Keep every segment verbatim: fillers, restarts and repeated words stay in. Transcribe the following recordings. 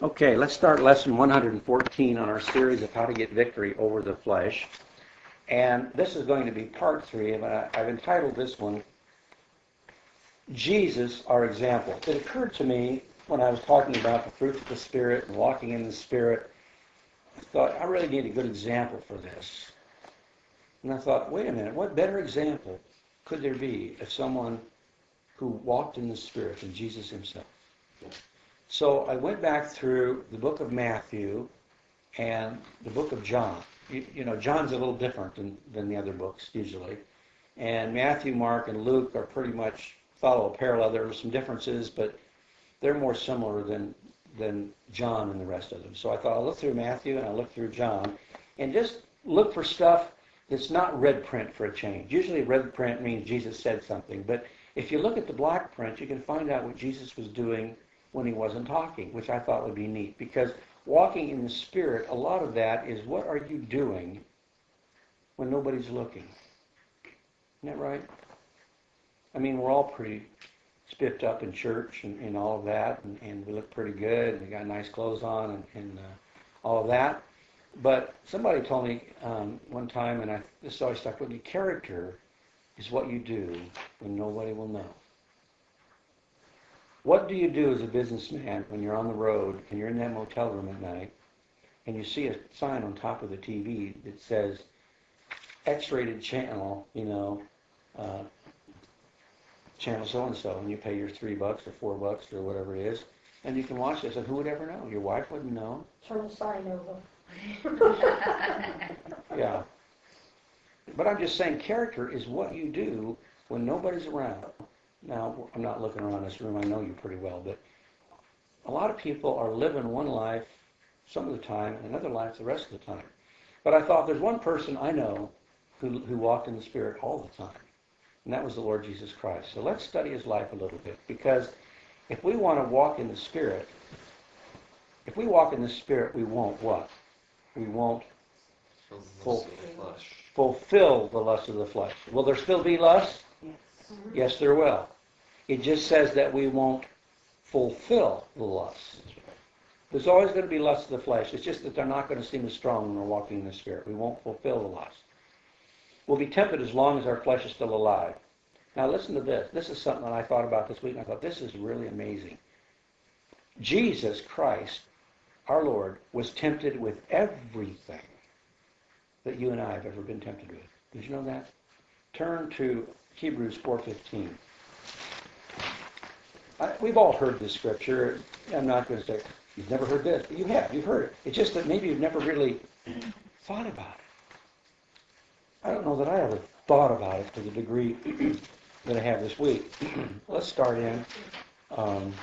Okay, let's start lesson one hundred fourteen on our series of how to get victory over the flesh. And this is going to be part three, and I- I've entitled this one, Jesus, Our Example. It occurred to me when I was talking about the fruits of the Spirit and walking in the Spirit, I thought, I really need a good example for this. And I thought, wait a minute, what better example could there be of someone who walked in the Spirit than Jesus himself? So I went back through the book of Matthew and the book of John. You, you know, John's a little different than, than the other books usually. And Matthew, Mark, and Luke are pretty much follow a parallel. There are some differences, but they're more similar than, than John and the rest of them. So I thought I'll look through Matthew and I'll look through John and just look for stuff that's not red print for a change. Usually red print means Jesus said something, but if you look at the black print, you can find out what Jesus was doing when he wasn't talking, which I thought would be neat, because walking in the Spirit, a lot of that is what are you doing when nobody's looking? Isn't that right? I mean, we're all pretty spiffed up in church and, and all of that, and, and we look pretty good, and we got nice clothes on and, and uh, all of that. But somebody told me um, one time, and I, this always stuck with me, character is what you do when nobody will know. What do you do as a businessman when you're on the road and you're in that motel room at night and you see a sign on top of the T V that says X-rated channel, you know, uh, channel so-and-so, and you pay your three bucks or four bucks or whatever it is, and you can watch this, and who would ever know? Your wife wouldn't know. Turn the sign over. Yeah. But I'm just saying character is what you do when nobody's around. Now, I'm not looking around this room. I know you pretty well, but a lot of people are living one life some of the time and another life the rest of the time. But I thought there's one person I know who, who walked in the Spirit all the time, and that was the Lord Jesus Christ. So let's study his life a little bit, because if we want to walk in the Spirit, if we walk in the Spirit, we won't what? We won't ful- fulfill the lust of the flesh. Will there still be lust? Yes, there will. It just says that we won't fulfill the lust. There's always going to be lust of the flesh. It's just that they're not going to seem as strong when we're walking in the Spirit. We won't fulfill the lust. We'll be tempted as long as our flesh is still alive. Now listen to this. This is something that I thought about this week, and I thought this is really amazing. Jesus Christ, our Lord, was tempted with everything that you and I have ever been tempted with. Did you know that? Turn to Hebrews four fifteen. I, we've all heard this scripture. I'm not going to say you've never heard this, but you have. You've heard it. It's just that maybe you've never really thought about it. I don't know that I ever thought about it to the degree that I have this week. Let's start in. Um,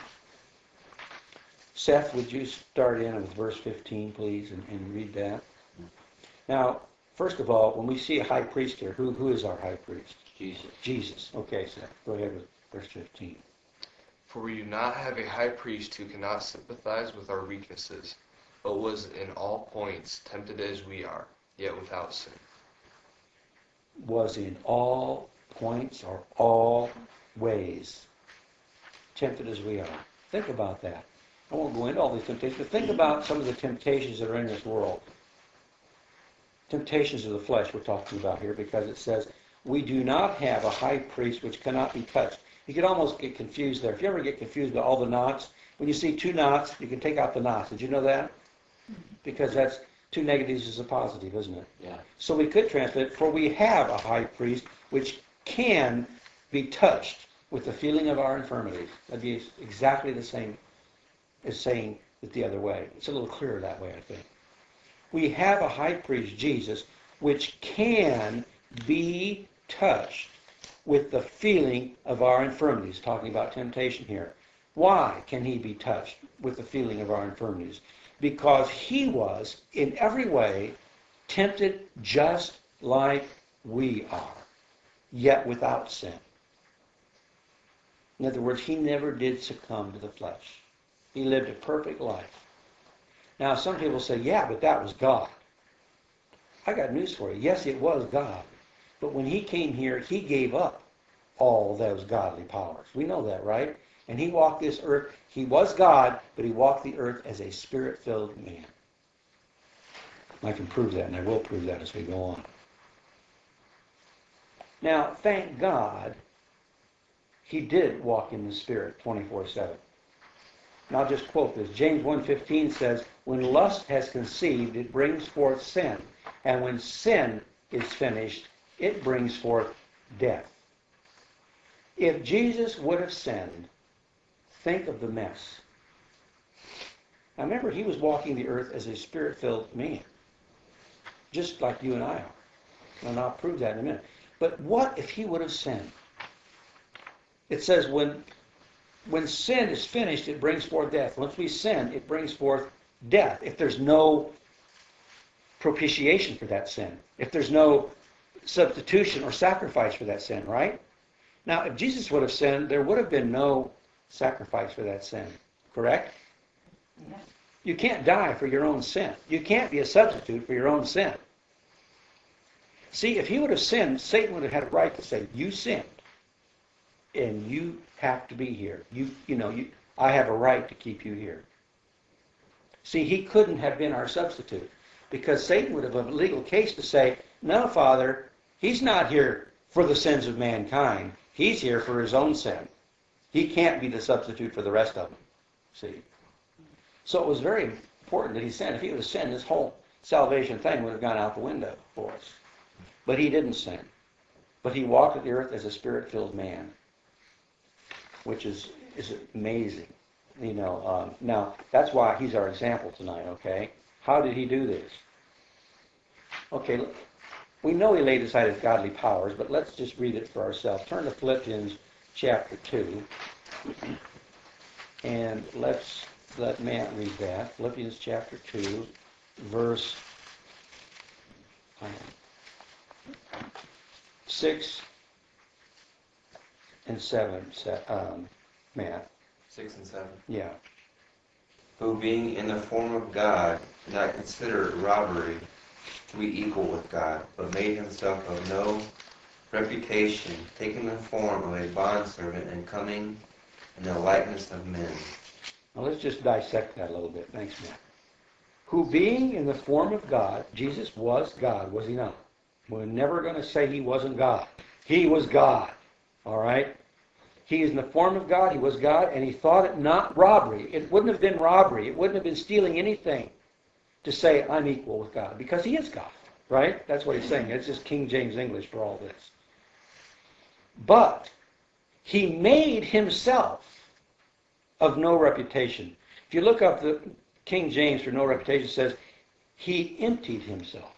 Seth, would you start in with verse fifteen, please, and, and read that? Now, first of all, when we see a high priest here, who, who is our high priest? Jesus. Jesus. Okay, Seth, go ahead with verse fifteen. For we do not have a high priest who cannot sympathize with our weaknesses, but was in all points tempted as we are, yet without sin. Was in all points or all ways tempted as we are. Think about that. I won't go into all these temptations, but think about some of the temptations that are in this world. Temptations of the flesh we're talking about here, because it says, we do not have a high priest which cannot be touched. You could almost get confused there. If you ever get confused by all the knots, when you see two knots, you can take out the knots. Did you know that? Because that's two negatives is a positive, isn't it? Yeah. So we could translate, for we have a high priest which can be touched with the feeling of our infirmities. That'd be exactly the same as saying it the other way. It's a little clearer that way, I think. We have a high priest, Jesus, which can be touched with the feeling of our infirmities. Talking about temptation here. Why can he be touched with the feeling of our infirmities? Because he was, in every way, tempted just like we are, yet without sin. In other words, he never did succumb to the flesh. He lived a perfect life. Now, some people say, yeah, but that was God. I got news for you. Yes, it was God. But when he came here, he gave up all those godly powers. We know that, right? And he walked this earth. He was God, but he walked the earth as a spirit-filled man. I can prove that, and I will prove that as we go on. Now, thank God, he did walk in the Spirit twenty-four seven. Now, I'll just quote this. James one fifteen says, when lust has conceived, it brings forth sin. And when sin is finished, it brings forth death. If Jesus would have sinned, think of the mess. Now, remember, he was walking the earth as a spirit-filled man, just like you and I are. And I'll prove that in a minute. But what if he would have sinned? It says when, when sin is finished, it brings forth death. Once we sin, it brings forth death. If there's no propitiation for that sin. If there's no substitution or sacrifice for that sin, right? Now, if Jesus would have sinned, there would have been no sacrifice for that sin. Correct? Yes. You can't die for your own sin. You can't be a substitute for your own sin. See, if he would have sinned, Satan would have had a right to say, you sinned, and you have to be here. You, you know, you, I have a right to keep you here. See, he couldn't have been our substitute, because Satan would have a legal case to say, no, Father, he's not here for the sins of mankind. He's here for his own sin. He can't be the substitute for the rest of them. See? So it was very important that he sinned. If he would have sinned, this whole salvation thing would have gone out the window for us. But he didn't sin. But he walked the earth as a spirit-filled man, which is, is amazing. You know, um, now, that's why he's our example tonight, okay? How did he do this? Okay, we know he laid aside his godly powers, but let's just read it for ourselves. Turn to Philippians chapter two, and let's let Matt read that. Philippians chapter two, verse um, six and seven, um, Matt. Six and seven. Yeah. Who being in the form of God did not consider it robbery to be equal with God, but made himself of no reputation, taking the form of a bondservant and coming in the likeness of men. Now let's just dissect that a little bit. Thanks, Matt. Who being in the form of God, Jesus was God, was he not? We're never going to say he wasn't God. He was God. All right? He is in the form of God. He was God, and he thought it not robbery. It wouldn't have been robbery. It wouldn't have been stealing anything to say I'm equal with God, because he is God, right? That's what he's saying. It's just King James English for all this. But he made himself of no reputation. If you look up the King James for no reputation, it says he emptied himself.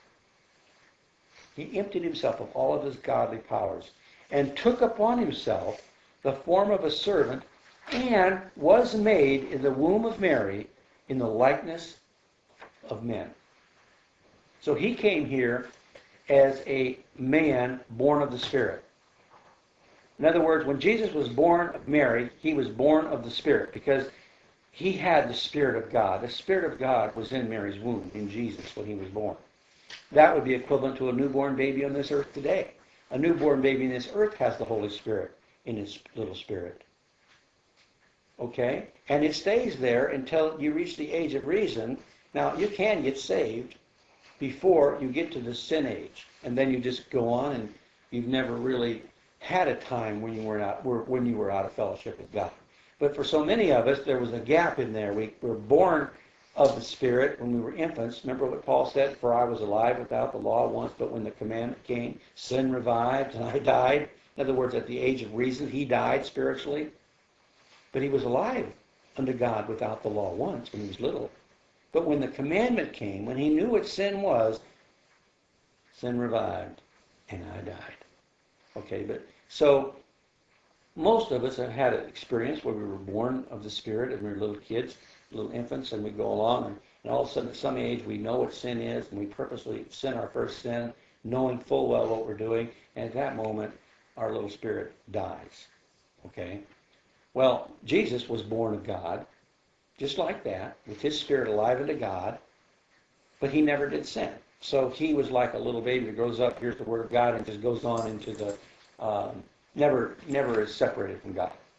He emptied himself of all of his godly powers and took upon himself the form of a servant and was made in the womb of Mary in the likeness of men. So he came here as a man born of the Spirit. In other words, when Jesus was born of Mary, he was born of the Spirit, because he had the Spirit of God. The Spirit of God was in Mary's womb, in Jesus, when he was born. That would be equivalent to a newborn baby on this earth today. A newborn baby in this earth has the Holy Spirit in its little spirit. Okay? And it stays there until you reach the age of reason. Now, you can get saved before you get to the sin age. And then you just go on, and you've never really had a time when you were out, when you were out of fellowship with God. But for so many of us, there was a gap in there. We were born of the Spirit when we were infants. Remember what Paul said? For I was alive without the law once, but when the commandment came, sin revived, and I died. In other words, at the age of reason, he died spiritually. But he was alive unto God without the law once when he was little. But when the commandment came, when he knew what sin was, sin revived, and I died. Okay, but so most of us have had an experience where we were born of the Spirit and we were little kids, little infants, and we go along, and, and all of a sudden at some age we know what sin is, and we purposely sin our first sin, knowing full well what we're doing, and at that moment our little spirit dies. Okay? Well, Jesus was born of God, just like that, with his spirit alive unto God, but he never did sin. So he was like a little baby that grows up, hears the word of God, and just goes on into the, um, never, never is separated from God.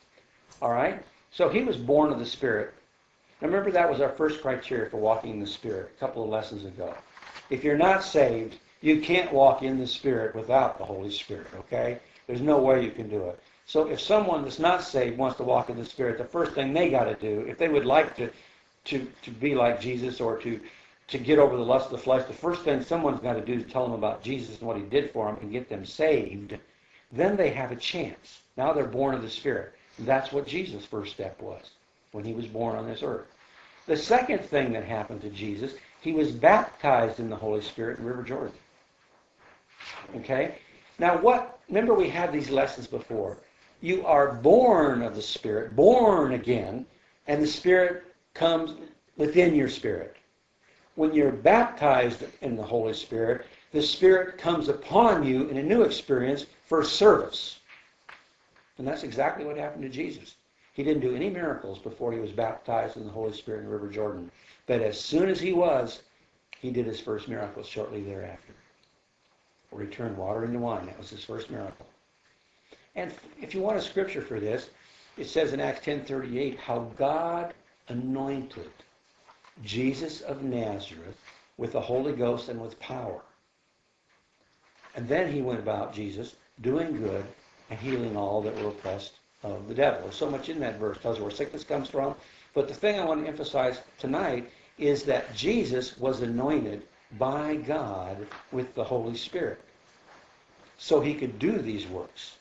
All right? So he was born of the Spirit. Now remember, that was our first criteria for walking in the Spirit a couple of lessons ago. If you're not saved, you can't walk in the Spirit without the Holy Spirit, okay? There's no way you can do it. So if someone that's not saved wants to walk in the Spirit, the first thing they got to do, if they would like to, to, to be like Jesus or to, to get over the lust of the flesh, the first thing someone's got to do is tell them about Jesus and what he did for them and get them saved. Then they have a chance. Now they're born of the Spirit. That's what Jesus' first step was when he was born on this earth. The second thing that happened to Jesus, he was baptized in the Holy Spirit in River Jordan. Okay? Now what, remember we had these lessons before. You are born of the Spirit, born again, and the Spirit comes within your spirit. When you're baptized in the Holy Spirit, the Spirit comes upon you in a new experience for service. And that's exactly what happened to Jesus. He didn't do any miracles before he was baptized in the Holy Spirit in the River Jordan. But as soon as he was, he did his first miracles shortly thereafter. Where he turned water into wine. That was his first miracle. And if you want a scripture for this, it says in Acts ten thirty-eight how God anointed Jesus of Nazareth with the Holy Ghost and with power. And then he went about, Jesus, doing good and healing all that were oppressed of the devil. There's so much in that verse, tells you where sickness comes from. But the thing I want to emphasize tonight is that Jesus was anointed by God with the Holy Spirit. So he could do these works.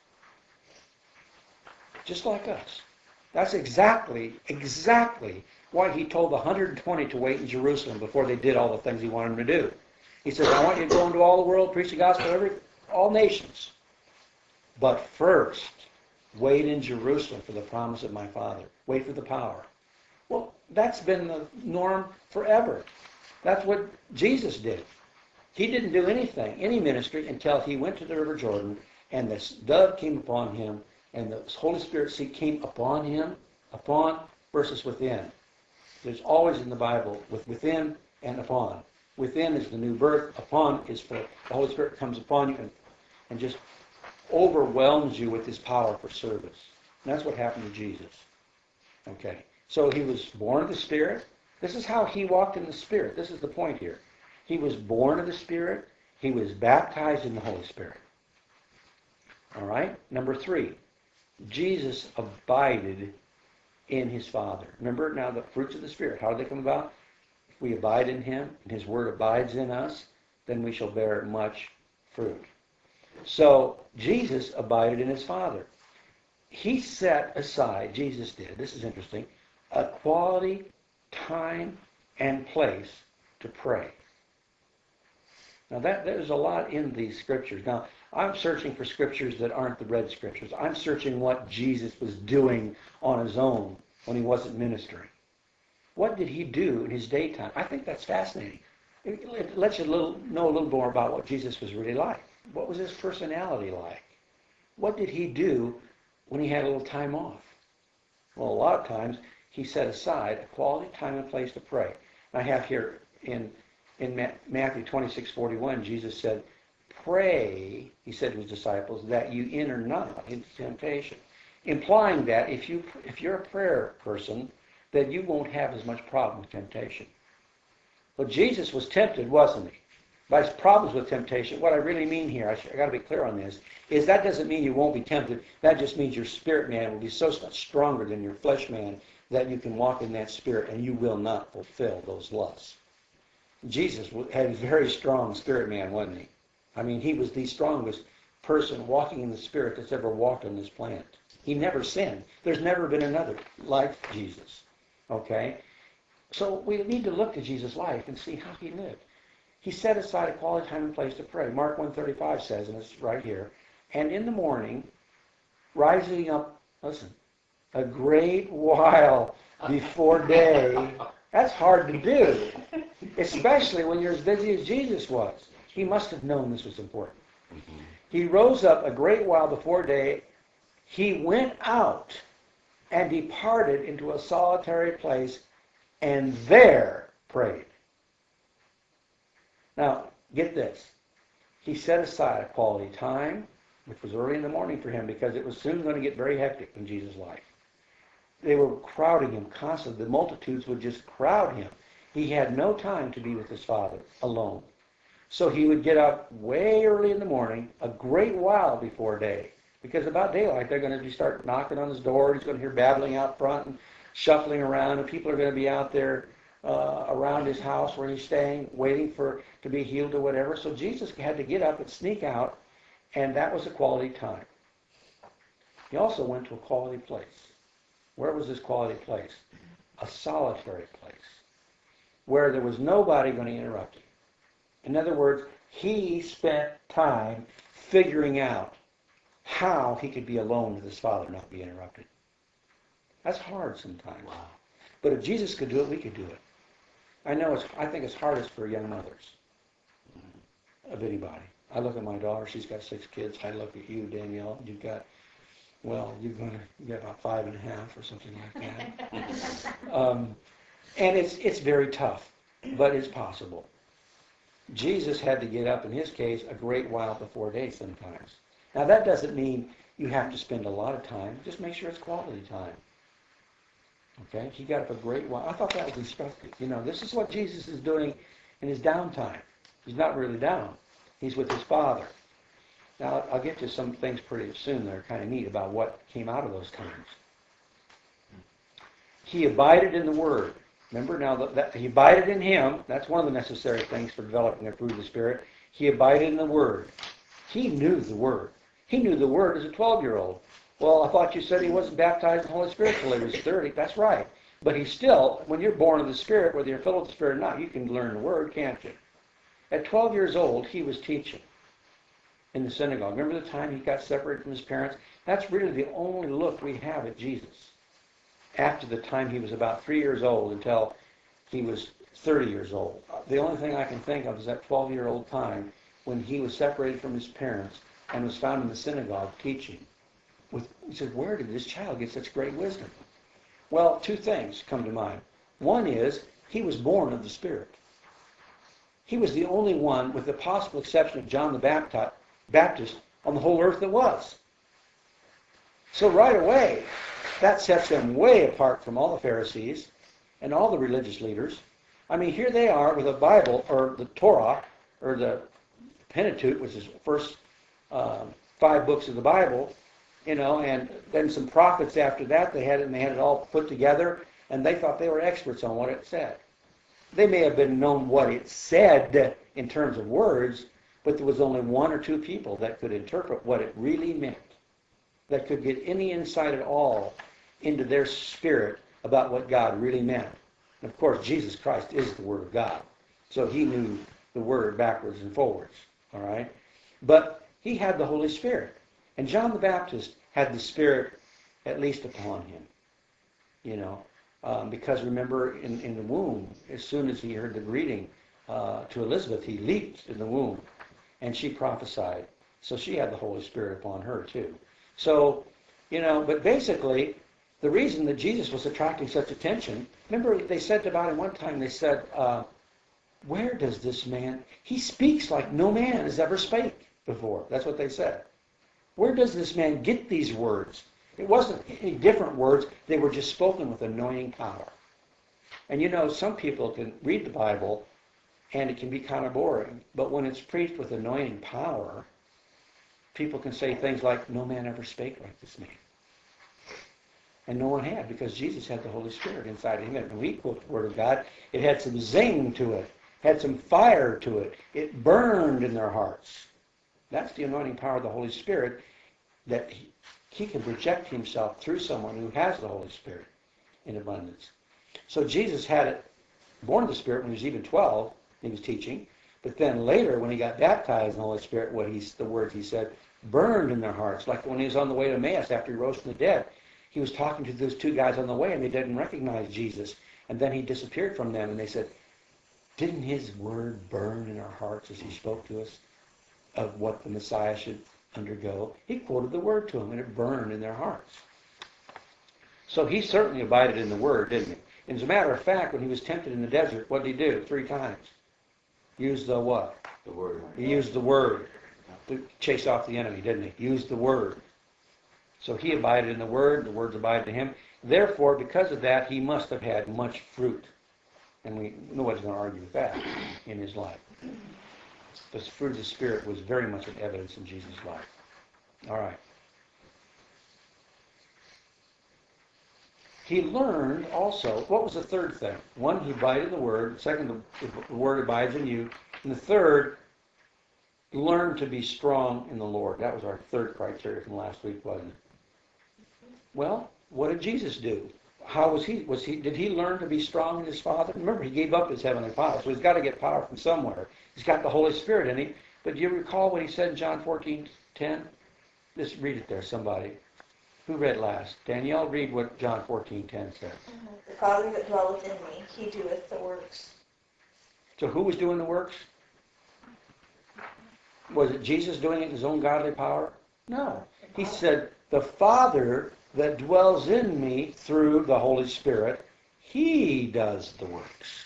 Just like us. That's exactly, exactly why he told the one hundred twenty to wait in Jerusalem before they did all the things he wanted them to do. He says, I want you to go into all the world, preach the gospel to every, all nations. But first, wait in Jerusalem for the promise of my Father. Wait for the power. Well, that's been the norm forever. That's what Jesus did. He didn't do anything, any ministry, until he went to the River Jordan, and this dove came upon him, and the Holy Spirit seat came upon him, upon versus within. There's always in the Bible with within and upon. Within is the new birth. Upon is for the Holy Spirit comes upon you and, and just overwhelms you with his power for service. And that's what happened to Jesus. Okay. So he was born of the Spirit. This is how he walked in the Spirit. This is the point here. He was born of the Spirit. He was baptized in the Holy Spirit. All right? Number three, Jesus abided in his Father. Remember now the fruits of the Spirit. How do they come about? If we abide in him and his word abides in us, then we shall bear much fruit. So Jesus abided in his Father. He set aside, Jesus did, this is interesting, a quality time and place to pray. Now that there's a lot in these scriptures. Now I'm searching for scriptures that aren't the red scriptures. I'm searching what Jesus was doing on his own when he wasn't ministering. What did he do in his daytime? I think that's fascinating. It lets you little, know a little more about what Jesus was really like. What was his personality like? What did he do when he had a little time off? Well, a lot of times he set aside a quality time and place to pray. I have here in in Matthew twenty-six forty-one, Jesus said, pray, he said to his disciples, that you enter not into temptation. Implying that if, you, if you're a prayer person, that you won't have as much problem with temptation. But Jesus was tempted, wasn't he? By his problems with temptation, what I really mean here, I, I got to be clear on this, is that doesn't mean you won't be tempted. That just means your spirit man will be so much stronger than your flesh man that you can walk in that spirit and you will not fulfill those lusts. Jesus had a very strong spirit man, wasn't he? I mean, he was the strongest person walking in the Spirit that's ever walked on this planet. He never sinned. There's never been another like Jesus. Okay? So we need to look to Jesus' life and see how he lived. He set aside a quality time and place to pray. Mark one thirty-five says, and it's right here, and in the morning, rising up, listen, a great while before day. That's hard to do, especially when you're as busy as Jesus was. He must have known this was important. Mm-hmm. He rose up a great while before day. He went out and departed into a solitary place and there prayed. Now, get this. He set aside a quality time, which was early in the morning for him because it was soon going to get very hectic in Jesus' life. they were crowding him constantly. The multitudes would just crowd him. He had no time to be with his Father alone. So he would get up way early in the morning, a great while before day. Because about daylight, they're going to be start knocking on his door. He's going to hear babbling out front and shuffling around, and people are going to be out there uh, around his house where he's staying, waiting for to be healed or whatever. So Jesus had to get up and sneak out, and that was a quality time. He also went to a quality place. Where was this quality place? A solitary place, where there was nobody going to interrupt him. In other words, he spent time figuring out how he could be alone with his Father, not be interrupted. That's hard sometimes. Wow. But if Jesus could do it, we could do it. I know it's, I think it's hardest for young mothers of anybody. I look at my daughter, she's got six kids. I look at you, Danielle, you've got, well, you're going to you got about five and a half or something like that. um, and it's it's very tough, but it's possible. Jesus had to get up, in his case, a great while before day sometimes. Now, that doesn't mean you have to spend a lot of time. Just make sure it's quality time. Okay? He got up a great while. I thought that was instructive. You know, this is what Jesus is doing in his downtime. He's not really down. He's with his Father. Now, I'll get to some things pretty soon that are kind of neat about what came out of those times. He abided in the Word. Remember, now that, that he abided in him, that's one of the necessary things for developing the fruit of the Spirit. He abided in the Word. He knew the Word. He knew the Word as a twelve-year-old. Well, I thought you said he wasn't baptized in the Holy Spirit until he was thirty. That's right. But he still, when you're born of the Spirit, whether you're filled with the Spirit or not, you can learn the Word, can't you? At twelve years old, he was teaching in the synagogue. Remember the time he got separated from his parents? That's really the only look we have at Jesus. After the time he was about three years old until he was thirty years old. The only thing I can think of is that twelve-year-old time when he was separated from his parents and was found in the synagogue teaching. With, he said, where did this child get such great wisdom? Well, two things come to mind. One is he was born of the Spirit. He was the only one, with the possible exception of John the Baptist, Baptist on the whole earth that was. So right away, that sets them way apart from all the Pharisees and all the religious leaders. I mean, here they are with a Bible, or the Torah, or the Pentateuch, which is the first uh, five books of the Bible, you know, and then some prophets after that. They had it, and they had it all put together, and they thought they were experts on what it said. They may have been known what it said in terms of words, but there was only one or two people that could interpret what it really meant, that could get any insight at all into their spirit about what God really meant. And of course, Jesus Christ is the Word of God. So he knew the Word backwards and forwards. All right? But he had the Holy Spirit. And John the Baptist had the Spirit at least upon him. You know, um, because remember, in, in the womb, as soon as he heard the greeting uh, to Elizabeth, he leaped in the womb. And she prophesied. So she had the Holy Spirit upon her too. So, you know, but basically, the reason that Jesus was attracting such attention, remember they said about him one time, they said, uh, where does this man, he speaks like no man has ever spake before. That's what they said. Where does this man get these words? It wasn't any different words. They were just spoken with anointing power. And you know, some people can read the Bible and it can be kind of boring. But when it's preached with anointing power, people can say things like, no man ever spake like this man. And no one had, because Jesus had the Holy Spirit inside of him. And when we quote the Word of God, it had some zing to it, had some fire to it. It burned in their hearts. That's the anointing power of the Holy Spirit, that he, he can project himself through someone who has the Holy Spirit in abundance. So Jesus had it, born of the Spirit when he was even twelve, he was teaching. But then later, when he got baptized in the Holy Spirit, what he's, the words he said burned in their hearts. Like when he was on the way to Emmaus after he rose from the dead, he was talking to those two guys on the way, and they didn't recognize Jesus. And then he disappeared from them, and they said, didn't his word burn in our hearts as he spoke to us of what the Messiah should undergo? He quoted the word to them, and it burned in their hearts. So he certainly abided in the word, didn't he? And as a matter of fact, when he was tempted in the desert, what did he do? Three times. Used the what? The Word. He used the word to chase off the enemy, didn't he? Used the word. So he abided in the word, the words abided in him. Therefore, because of that, he must have had much fruit. And we nobody's going to argue with that in his life. The fruit of the Spirit was very much an evidence in Jesus' life. All right. He learned also, what was the third thing? One, he abided in the Word. Second, the, the Word abides in you. And the third, learn to be strong in the Lord. That was our third criteria from last week, wasn't it? Well, what did Jesus do? How was he? Was he? Did he learn to be strong in his Father? Remember, he gave up his heavenly power, so he's got to get power from somewhere. He's got the Holy Spirit in him. But do you recall what he said in John fourteen ten? Just read it there, somebody. Who read last? Danielle, read what John fourteen ten says. The Father that dwelleth in me, he doeth the works. So who was doing the works? Was it Jesus doing it in his own godly power? No. He said, the Father that dwells in me through the Holy Spirit, he does the works.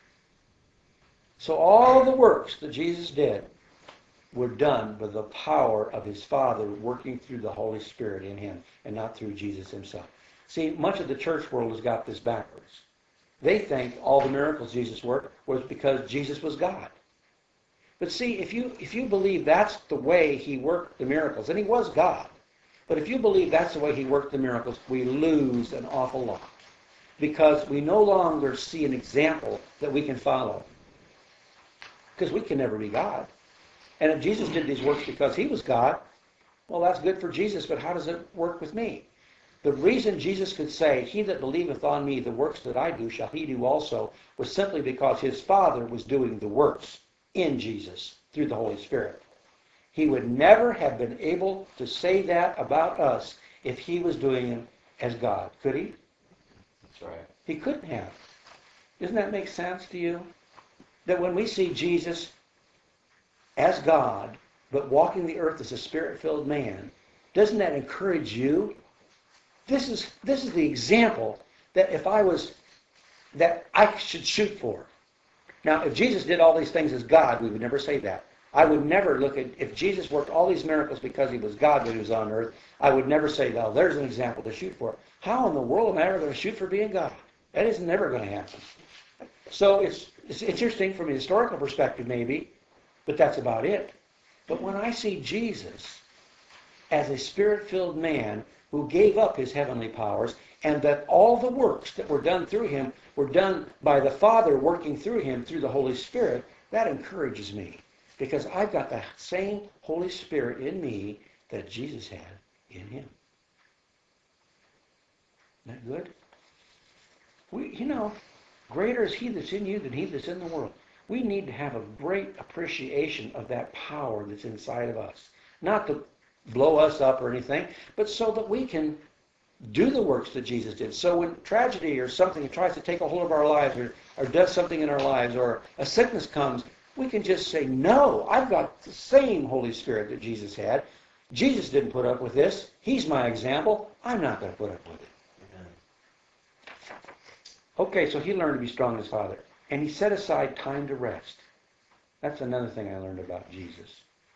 So all of the works that Jesus did were done by the power of his Father working through the Holy Spirit in him and not through Jesus himself. See, much of the church world has got this backwards. They think all the miracles Jesus worked was because Jesus was God. But see, if you if you believe that's the way he worked the miracles, and he was God, but if you believe that's the way he worked the miracles, we lose an awful lot. Because we no longer see an example that we can follow. Because we can never be God. And if Jesus did these works because he was God, well, that's good for Jesus, but how does it work with me? The reason Jesus could say, he that believeth on me, the works that I do shall he do also, was simply because his Father was doing the works in Jesus through the Holy Spirit. He would never have been able to say that about us if he was doing it as God. Could he? That's right. He couldn't have. Doesn't that make sense to you? That when we see Jesus as God, but walking the earth as a Spirit-filled man, doesn't that encourage you? This is this is the example that if I was, that I should shoot for. Now, if Jesus did all these things as God, we would never say that. I would never look at, if Jesus worked all these miracles because he was God when he was on earth, I would never say, well, there's an example to shoot for. How in the world am I ever going to shoot for being God? That is never going to happen. So it's, it's interesting from a historical perspective maybe, but that's about it. But when I see Jesus as a Spirit-filled man who gave up his heavenly powers, and that all the works that were done through him were done by the Father working through him through the Holy Spirit, that encourages me. Because I've got the same Holy Spirit in me that Jesus had in him. Isn't that good? We, you know, greater is he that's in you than he that's in the world. We need to have a great appreciation of that power that's inside of us. Not to blow us up or anything, but so that we can do the works that Jesus did. So when tragedy or something tries to take a hold of our lives or, or does something in our lives or a sickness comes, we can just say, no, I've got the same Holy Spirit that Jesus had. Jesus didn't put up with this. He's my example. I'm not going to put up with it. Amen. Okay, so he learned to be strong in his Father. And he set aside time to rest. That's another thing I learned about Jesus.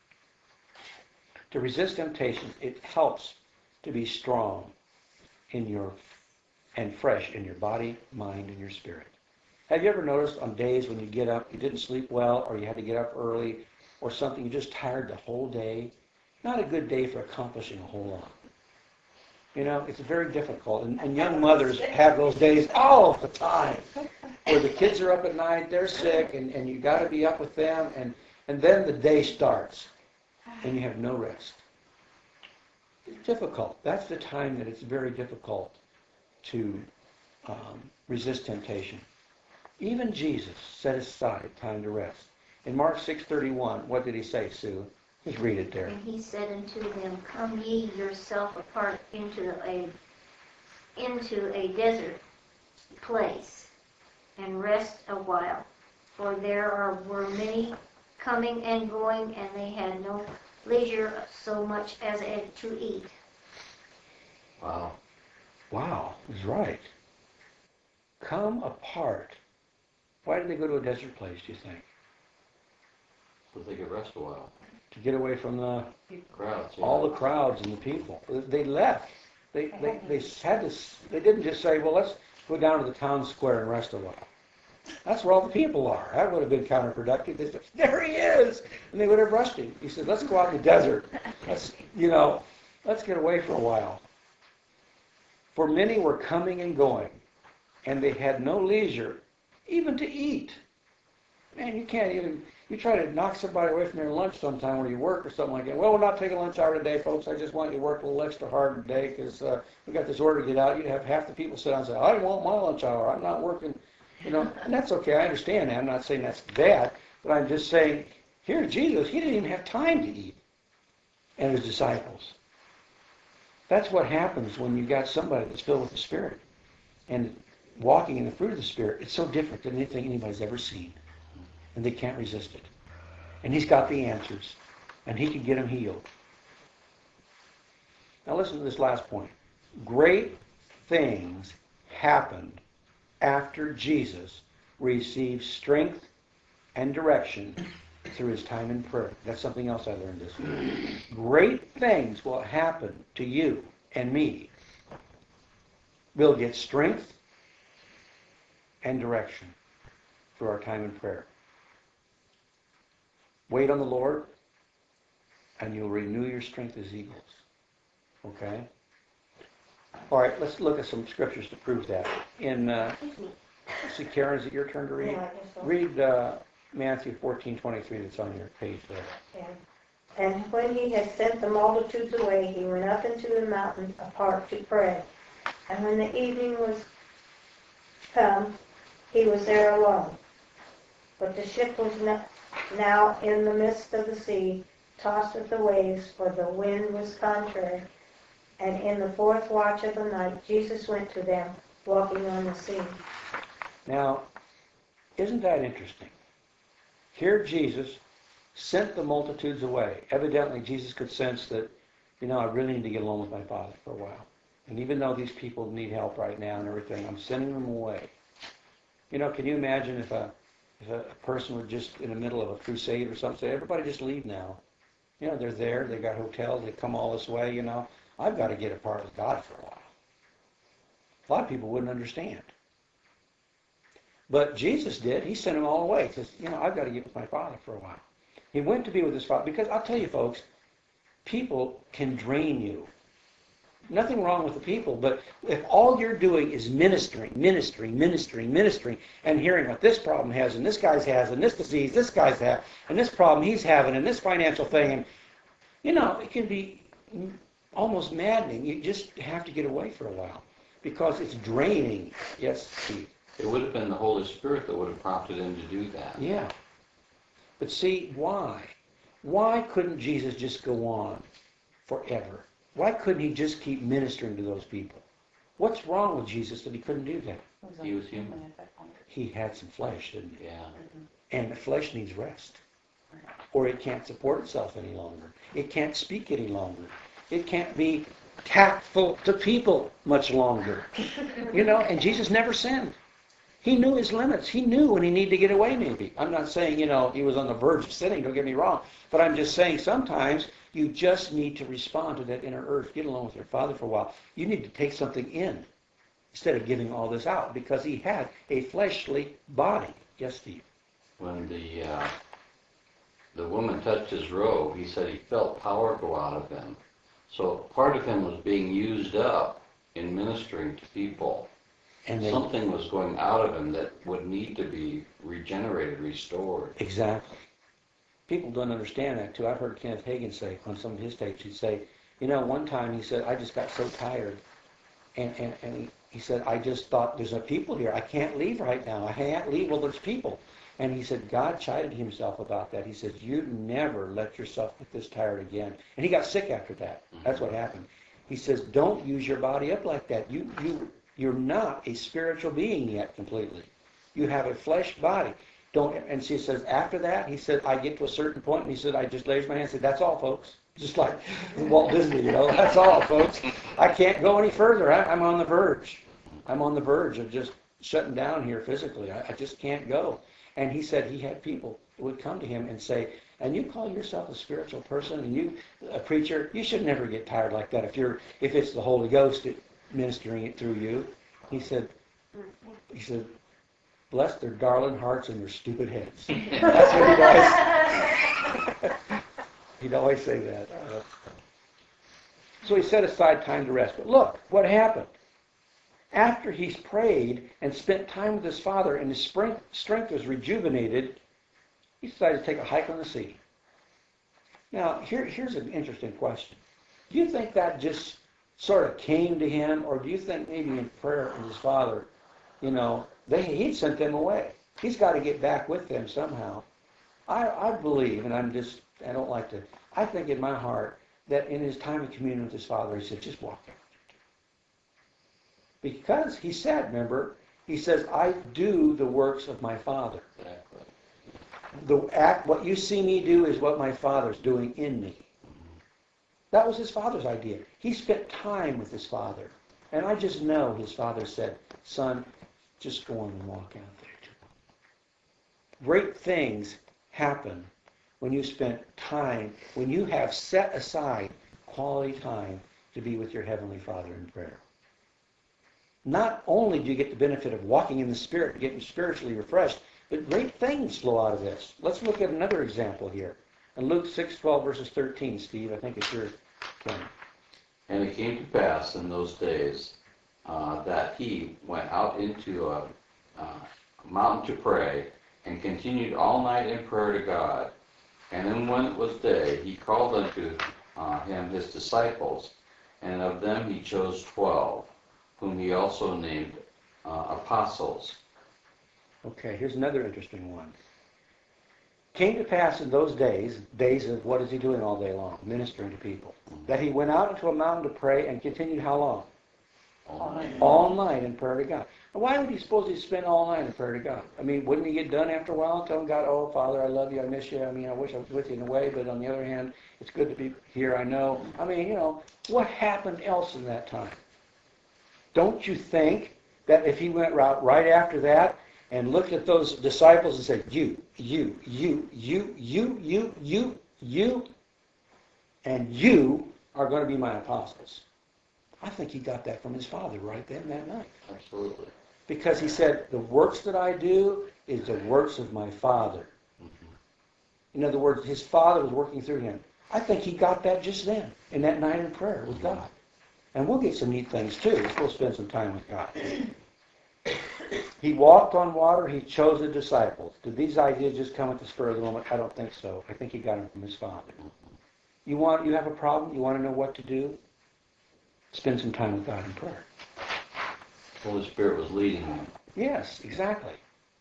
To resist temptation, it helps to be strong in your and fresh in your body, mind, and your spirit. Have you ever noticed on days when you get up, you didn't sleep well, or you had to get up early, or something, you're just tired the whole day? Not a good day for accomplishing a whole lot. You know, it's very difficult. And, and young mothers have those days all the time, where the kids are up at night, they're sick, and, and you got to be up with them, and, and then the day starts, and you have no rest. It's difficult. That's the time that it's very difficult to um, resist temptation. Even Jesus set aside time to rest. In Mark six thirty-one, what did he say, Sue? Just read it there. And he said unto them, come ye yourself apart into a into a desert place, and rest a while. For there are, were many coming and going, and they had no leisure so much as to eat. Wow. Wow, he's right. Come apart. Why did they go to a desert place, do you think? So they could rest a while. To get away from the Crowds. Yeah. all the crowds and the people. They left. They, they, they had to, they didn't just say, well, let's go down to the town square and rest a while. That's where all the people are. That would have been counterproductive. They said, there he is! And they would have rushed him. He said, let's go out in the desert. Let's, you know, let's get away for a while. For many were coming and going, and they had no leisure even to eat. Man, you can't even, you try to knock somebody away from their lunch sometime where you work or something like that. Well, we're not taking lunch hour today, folks. I just want you to work a little extra hard today because uh, we got this order to get out. You'd have half the people sit down and say, I don't want my lunch hour. I'm not working. You know, and that's okay. I understand that. I'm not saying that's bad, but I'm just saying, here, Jesus, he didn't even have time to eat. And his disciples. That's what happens when you've got somebody that's filled with the Spirit and walking in the fruit of the Spirit. It's so different than anything anybody's ever seen. And they can't resist it. And he's got the answers. And he can get them healed. Now listen to this last point. Great things happened after Jesus received strength and direction through his time in prayer. That's something else I learned this week. Great things will happen to you and me. We'll get strength and direction through our time in prayer. Wait on the Lord, and you'll renew your strength as eagles. Okay? All right, let's look at some scriptures to prove that. In, uh, let's see, Karen, is it your turn to read? Yeah, I guess so. Read uh, Matthew fourteen twenty-three that's on your page there. And, and when he had sent the multitudes away, he went up into the mountain apart to pray. And when the evening was come, he was there alone. But the ship was not, now in the midst of the sea, tossed with the waves, for the wind was contrary. And in the fourth watch of the night, Jesus went to them, walking on the sea. Now, isn't that interesting? Here Jesus sent the multitudes away. Evidently, Jesus could sense that, you know, I really need to get along with my Father for a while. And even though these people need help right now and everything, I'm sending them away. You know, can you imagine if a, if a person were just in the middle of a crusade or something, say, everybody just leave now. You know, they're there, they've got hotels, they come all this way, you know. I've got to get apart with God for a while. A lot of people wouldn't understand. But Jesus did. He sent them all away. He says, you know, I've got to get with my Father for a while. He went to be with his Father. Because I'll tell you, folks, people can drain you. Nothing wrong with the people, but if all you're doing is ministering, ministering, ministering, ministering, and hearing what this problem has, and this guy's has, and this disease this guy's has, and this problem he's having, and this financial thing, and, you know, it can be almost maddening. You just have to get away for a while because it's draining. Yes, Steve? It would have been the Holy Spirit that would have prompted him to do that. Yeah. But see, why? Why couldn't Jesus just go on forever? Why couldn't he just keep ministering to those people? What's wrong with Jesus that he couldn't do that? He was human. He had some flesh, didn't he? Yeah. And the flesh needs rest. Or it can't support itself any longer. It can't speak any longer. It can't be tactful to people much longer. You know, and Jesus never sinned. He knew his limits. He knew when he needed to get away maybe. I'm not saying, you know, he was on the verge of sinning, don't get me wrong. But I'm just saying sometimes you just need to respond to that inner urge. Get along with your Father for a while. You need to take something in instead of giving all this out because he had a fleshly body. Yes, Steve? When the, uh, the woman touched his robe, he said he felt power go out of him. So part of him was being used up in ministering to people. And they, something was going out of him that would need to be regenerated, restored. Exactly. People don't understand that, too. I've heard Kenneth Hagin say on some of his tapes, he'd say, you know, one time he said, I just got so tired. And, and, and he, he said, I just thought, there's no people here. I can't leave right now. I can't leave. Well, there's people. And he said, God chided himself about that. He said, you never let yourself get this tired again. And he got sick after that. That's what happened. He says, don't use your body up like that. You, you, you're not a spiritual being yet completely. You have a flesh body. Don't. And she says, after that, he said, I get to a certain point, and he said, I just raised my hand and said, that's all, folks. Just like Walt Disney, you know, that's all, folks. I can't go any further. I, I'm on the verge. I'm on the verge of just shutting down here physically. I, I just can't go. And he said he had people who would come to him and say, and you call yourself a spiritual person and you a preacher, you should never get tired like that if you're if it's the Holy Ghost ministering it through you. He said, he said, bless their darling hearts and their stupid heads. That's what he does. He'd always say that. Uh, so he set aside time to rest. But look, what happened? After he's prayed and spent time with his Father and his strength was rejuvenated, he decided to take a hike on the sea. Now, here, here's an interesting question. Do you think that just sort of came to him, or do you think maybe in prayer with his Father, you know, they, he'd sent them away. He's got to get back with them somehow. I, I believe, and I'm just, I don't like to, I think in my heart that in his time of communion with his Father, he said, just walk out. Because he said, remember, he says, I do the works of my Father. Exactly. The act, what you see me do is what my Father's doing in me. That was his Father's idea. He spent time with his Father. And I just know his Father said, son, just go on and walk out there. Great things happen when you spend time, when you have set aside quality time to be with your Heavenly Father in prayer. Not only do you get the benefit of walking in the Spirit, getting spiritually refreshed, but great things flow out of this. Let's look at another example here. In Luke six, twelve, verses thirteen, Steve, I think it's your turn. And it came to pass in those days uh, that he went out into a, uh, mountain to pray, and continued all night in prayer to God. And then when it was day, he called unto uh, him his disciples, and of them he chose twelve, whom he also named uh, apostles. Okay, here's another interesting one. Came to pass in those days, days of what is he doing all day long? Ministering to people. That he went out into a mountain to pray and continued how long? All night. All night in prayer to God. Why would he suppose he'd spend all night in prayer to God? I mean, wouldn't he get done after a while telling God, oh, Father, I love you, I miss you. I mean, I wish I was with you in a way, but on the other hand, it's good to be here, I know. I mean, you know, what happened else in that time? Don't you think that if he went right, right after that and looked at those disciples and said, you, you, you, you, you, you, you, you, and you are going to be my apostles. I think he got that from his Father right then that night. Absolutely. Because he said, the works that I do is the works of my Father. Mm-hmm. In other words, his Father was working through him. I think he got that just then, in that night in prayer with God. And we'll get some neat things too. We'll spend some time with God. He walked on water. He chose the disciples. Did these ideas just come at the spur of the moment? I don't think so. I think he got them from his Father. You want, you have a problem? You want to know what to do? Spend some time with God in prayer. Holy Spirit was leading him. Yes, exactly.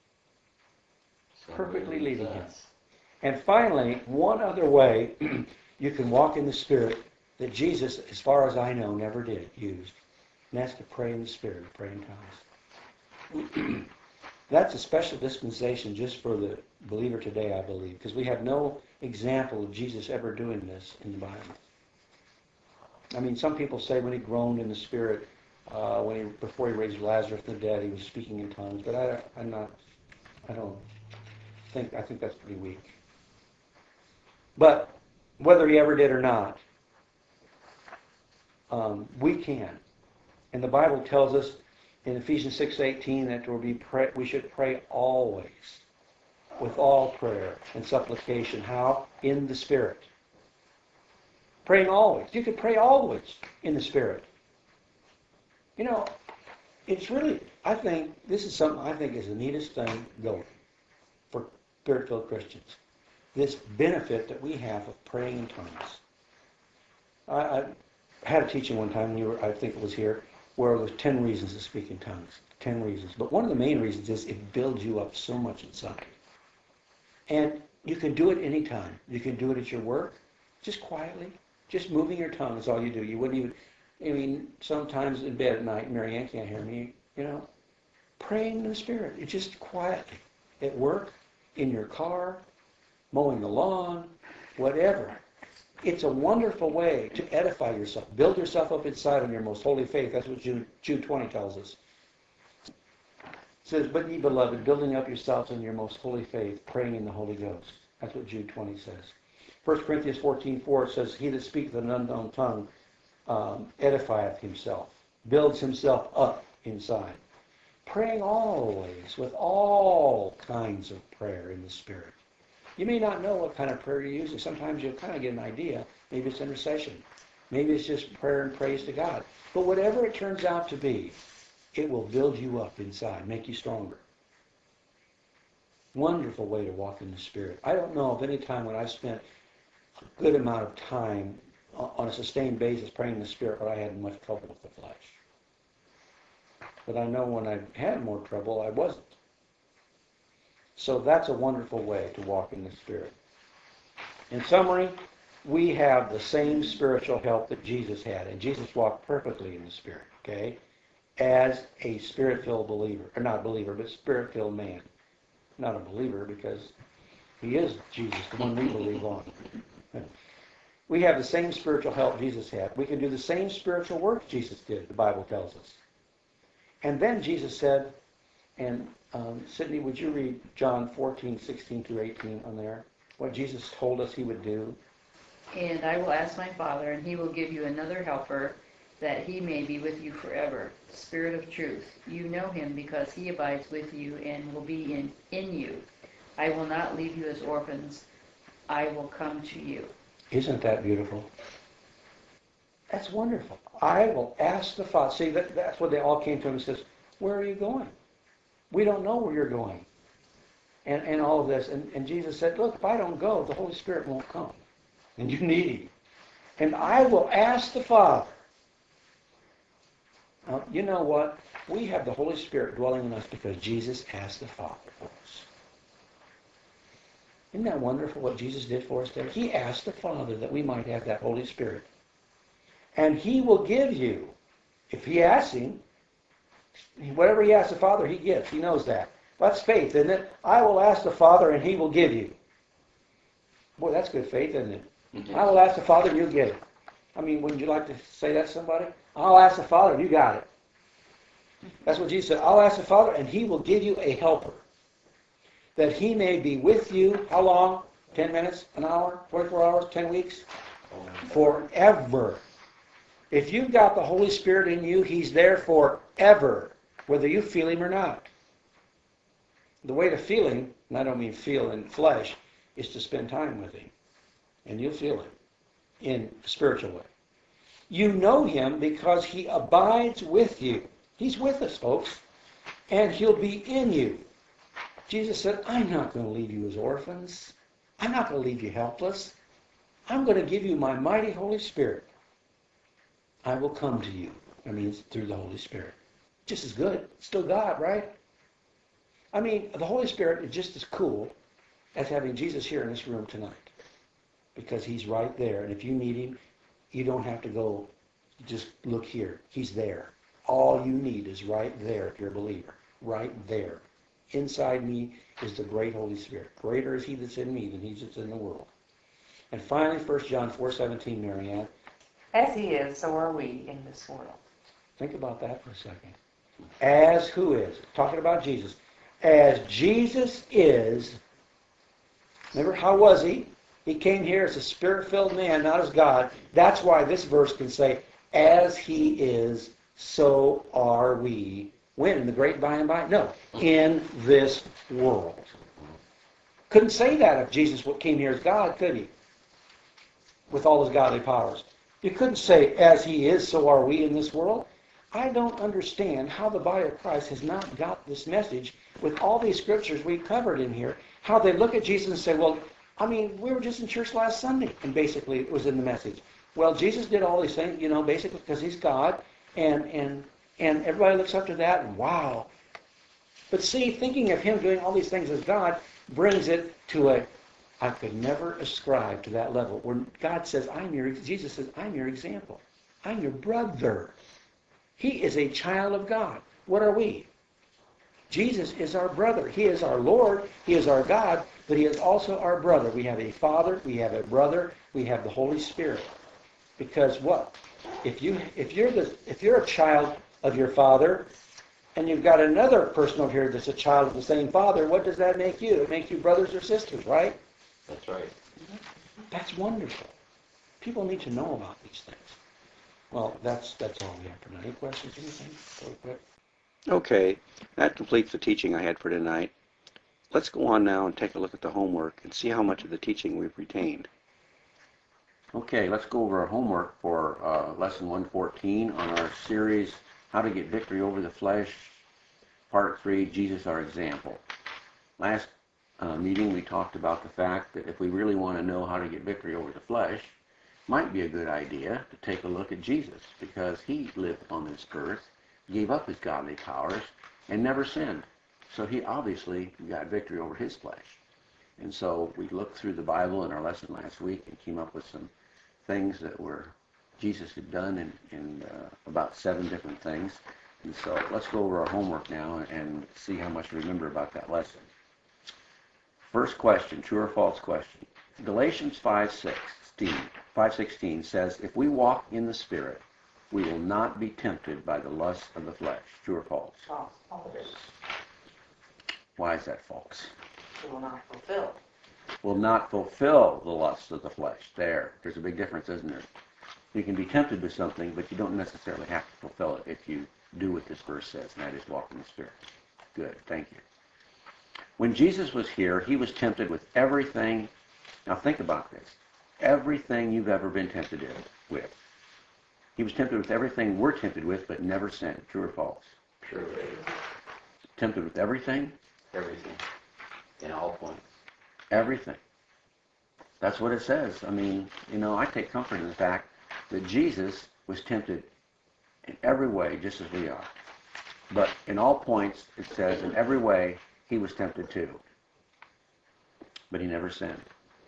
So Perfectly really leading him. does. And finally, one other way you can walk in the Spirit that Jesus, as far as I know, never did use. And that's to pray in the Spirit, to pray in tongues. That's a special dispensation just for the believer today, I believe, because we have no example of Jesus ever doing this in the Bible. I mean, some people say when he groaned in the Spirit, uh, when he before he raised Lazarus from the dead, he was speaking in tongues. But I, I'm not. I don't think. I think that's pretty weak. But whether he ever did or not, um, we can. And the Bible tells us in Ephesians six eighteen that there will be pray, we should pray always, with all prayer and supplication. How? In the Spirit. Praying always. You could pray always in the Spirit. You know, it's really, I think, this is something I think is the neatest thing going for Spirit-filled Christians. This benefit that we have of praying in tongues. I, I had a teaching one time, you were, I think it was here, where it was ten reasons to speak in tongues. Ten reasons. But one of the main reasons is it builds you up so much inside. And you can do it anytime. You can do it at your work, just quietly. Just moving your tongue is all you do. You wouldn't even, I mean, sometimes in bed at night, Mary Ann can't hear me, you know. Praying in the Spirit. It's just quietly. At work, in your car, mowing the lawn, whatever. It's a wonderful way to edify yourself. Build yourself up inside on your most holy faith. That's what Jude, Jude twenty tells us. says, but ye beloved, building up yourselves in your most holy faith, praying in the Holy Ghost. That's what Jude twenty says. First Corinthians fourteen four, it says, he that speaketh an unknown tongue um, edifieth himself, builds himself up inside. Praying always with all kinds of prayer in the Spirit. You may not know what kind of prayer you're using. Sometimes you'll kind of get an idea. Maybe it's intercession. Maybe it's just prayer and praise to God. But whatever it turns out to be, it will build you up inside, make you stronger. Wonderful way to walk in the Spirit. I don't know of any time when I spent a good amount of time on a sustained basis praying in the Spirit, but I had much trouble with the flesh. But I know when I had more trouble, I wasn't. So that's a wonderful way to walk in the Spirit. In summary, we have the same spiritual help that Jesus had, and Jesus walked perfectly in the Spirit, okay, as a Spirit-filled believer, or not a believer, but Spirit-filled man. Not a believer because he is Jesus, the one we believe on. We have the same spiritual help Jesus had. We can do the same spiritual work Jesus did, the Bible tells us. And then Jesus said, and um, Sydney, would you read John fourteen, sixteen through eighteen on there? What Jesus told us he would do. And I will ask my Father, and he will give you another helper, that he may be with you forever, the Spirit of truth. You know him because he abides with you and will be in, in you. I will not leave you as orphans. I will come to you. Isn't that beautiful? That's wonderful. I will ask the Father. See, that, that's what they all came to him and says, where are you going? We don't know where you're going. And, and all of this. And, and Jesus said, look, if I don't go, the Holy Spirit won't come. And you need him. And I will ask the Father. Now, you know what? We have the Holy Spirit dwelling in us because Jesus asked the Father for us. Isn't that wonderful what Jesus did for us there? He asked the Father that we might have that Holy Spirit. And he will give you, if he asks him, whatever he asks the Father, he gives. He knows that. That's faith, isn't it? I will ask the Father and he will give you. Boy, that's good faith, isn't it? Mm-hmm. I will ask the Father and you'll get it. I mean, wouldn't you like to say that to somebody? I'll ask the Father and you got it. That's what Jesus said. I'll ask the Father and he will give you a helper. That he may be with you, how long? Ten minutes? An hour? twenty-four hours? Ten weeks? Forever. If you've got the Holy Spirit in you, he's there forever, whether you feel him or not. The way to feel him, and I don't mean feel in flesh, is to spend time with him. And you'll feel him in a spiritual way. You know him because he abides with you. He's with us, folks. And he'll be in you. Jesus said, I'm not going to leave you as orphans. I'm not going to leave you helpless. I'm going to give you my mighty Holy Spirit. I will come to you. That means through the Holy Spirit. Just as good. Still God, right? I mean, the Holy Spirit is just as cool as having Jesus here in this room tonight. Because he's right there. And if you need him, you don't have to go just look here. He's there. All you need is right there if you're a believer. Right there. Inside me is the great Holy Spirit. Greater is he that's in me than he that's in the world. And finally, First John four seventeen, Mary Ann. As he is, so are we in this world. Think about that for a second. As who is? Talking about Jesus. As Jesus is. Remember, how was he? He came here as a Spirit-filled man, not as God. That's why this verse can say, as he is, so are we. When? In the great by and by? No. In this world. Couldn't say that if Jesus came here as God, could he? With all his godly powers. You couldn't say, as he is, so are we in this world. I don't understand how the body of Christ has not got this message with all these scriptures we've covered in here. How they look at Jesus and say, well, I mean, we were just in church last Sunday, and basically it was in the message. Well, Jesus did all these things, you know, basically because he's God, and and and everybody looks up to that, and wow. But see, thinking of him doing all these things as God brings it to a, I could never ascribe to that level. Where God says, I'm your, Jesus says, I'm your example. I'm your brother. He is a child of God. What are we? Jesus is our brother. He is our Lord. He is our God. But he is also our brother. We have a Father. We have a brother. We have the Holy Spirit. Because what? If you if you're the if you're a child of your Father, and you've got another person over here that's a child of the same father, what does that make you? It makes you brothers or sisters, right? That's right. That's wonderful. People need to know about these things. Well, that's that's all we have for now. Any questions or anything? Real quick? Okay, that completes the teaching I had for tonight. Let's go on now and take a look at the homework and see how much of the teaching we've retained. Okay, let's go over our homework for uh, lesson one fourteen on our series, How to Get Victory Over the Flesh, part three, Jesus Our Example. Last uh, meeting we talked about the fact that if we really want to know how to get victory over the flesh, might be a good idea to take a look at Jesus, because he lived on this earth, gave up his godly powers, and never sinned. So he obviously got victory over his flesh. And so we looked through the Bible in our lesson last week and came up with some things that were Jesus had done in, in uh, about seven different things. And so let's go over our homework now and see how much we remember about that lesson. First question, true or false question. Galatians five sixteen says, if we walk in the Spirit, we will not be tempted by the lust of the flesh. True or false? False. False. Why is that false? It will not fulfill. Will not fulfill the lusts of the flesh. There. There's a big difference, isn't there? You can be tempted with something, but you don't necessarily have to fulfill it if you do what this verse says, and that is walk in the Spirit. Good. Thank you. When Jesus was here, he was tempted with everything. Now think about this. Everything you've ever been tempted with. He was tempted with everything we're tempted with, but never sinned. True or false? True. Tempted with everything? Everything. In all points. Everything. That's what it says. I mean, you know, I take comfort in the fact that Jesus was tempted in every way, just as we are. But in all points, it says, in every way, he was tempted too. But he never sinned.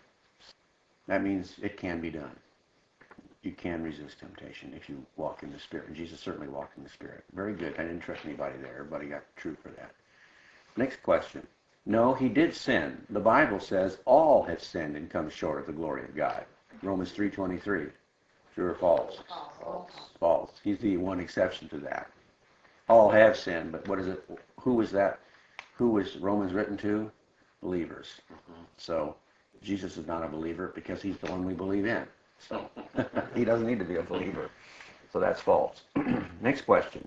That means it can be done. You can resist temptation if you walk in the Spirit. And Jesus certainly walked in the Spirit. Very good. I didn't trust anybody there. Everybody got true for that. Next question. No, he did sin. The Bible says all have sinned and come short of the glory of God. Romans three twenty-three. True or false? False. False. He's the one exception to that. All have sinned, but what is it? Who was that? Who was Romans written to? Believers. Mm-hmm. So Jesus is not a believer because he's the one we believe in. So he doesn't need to be a believer. So that's false. Next question.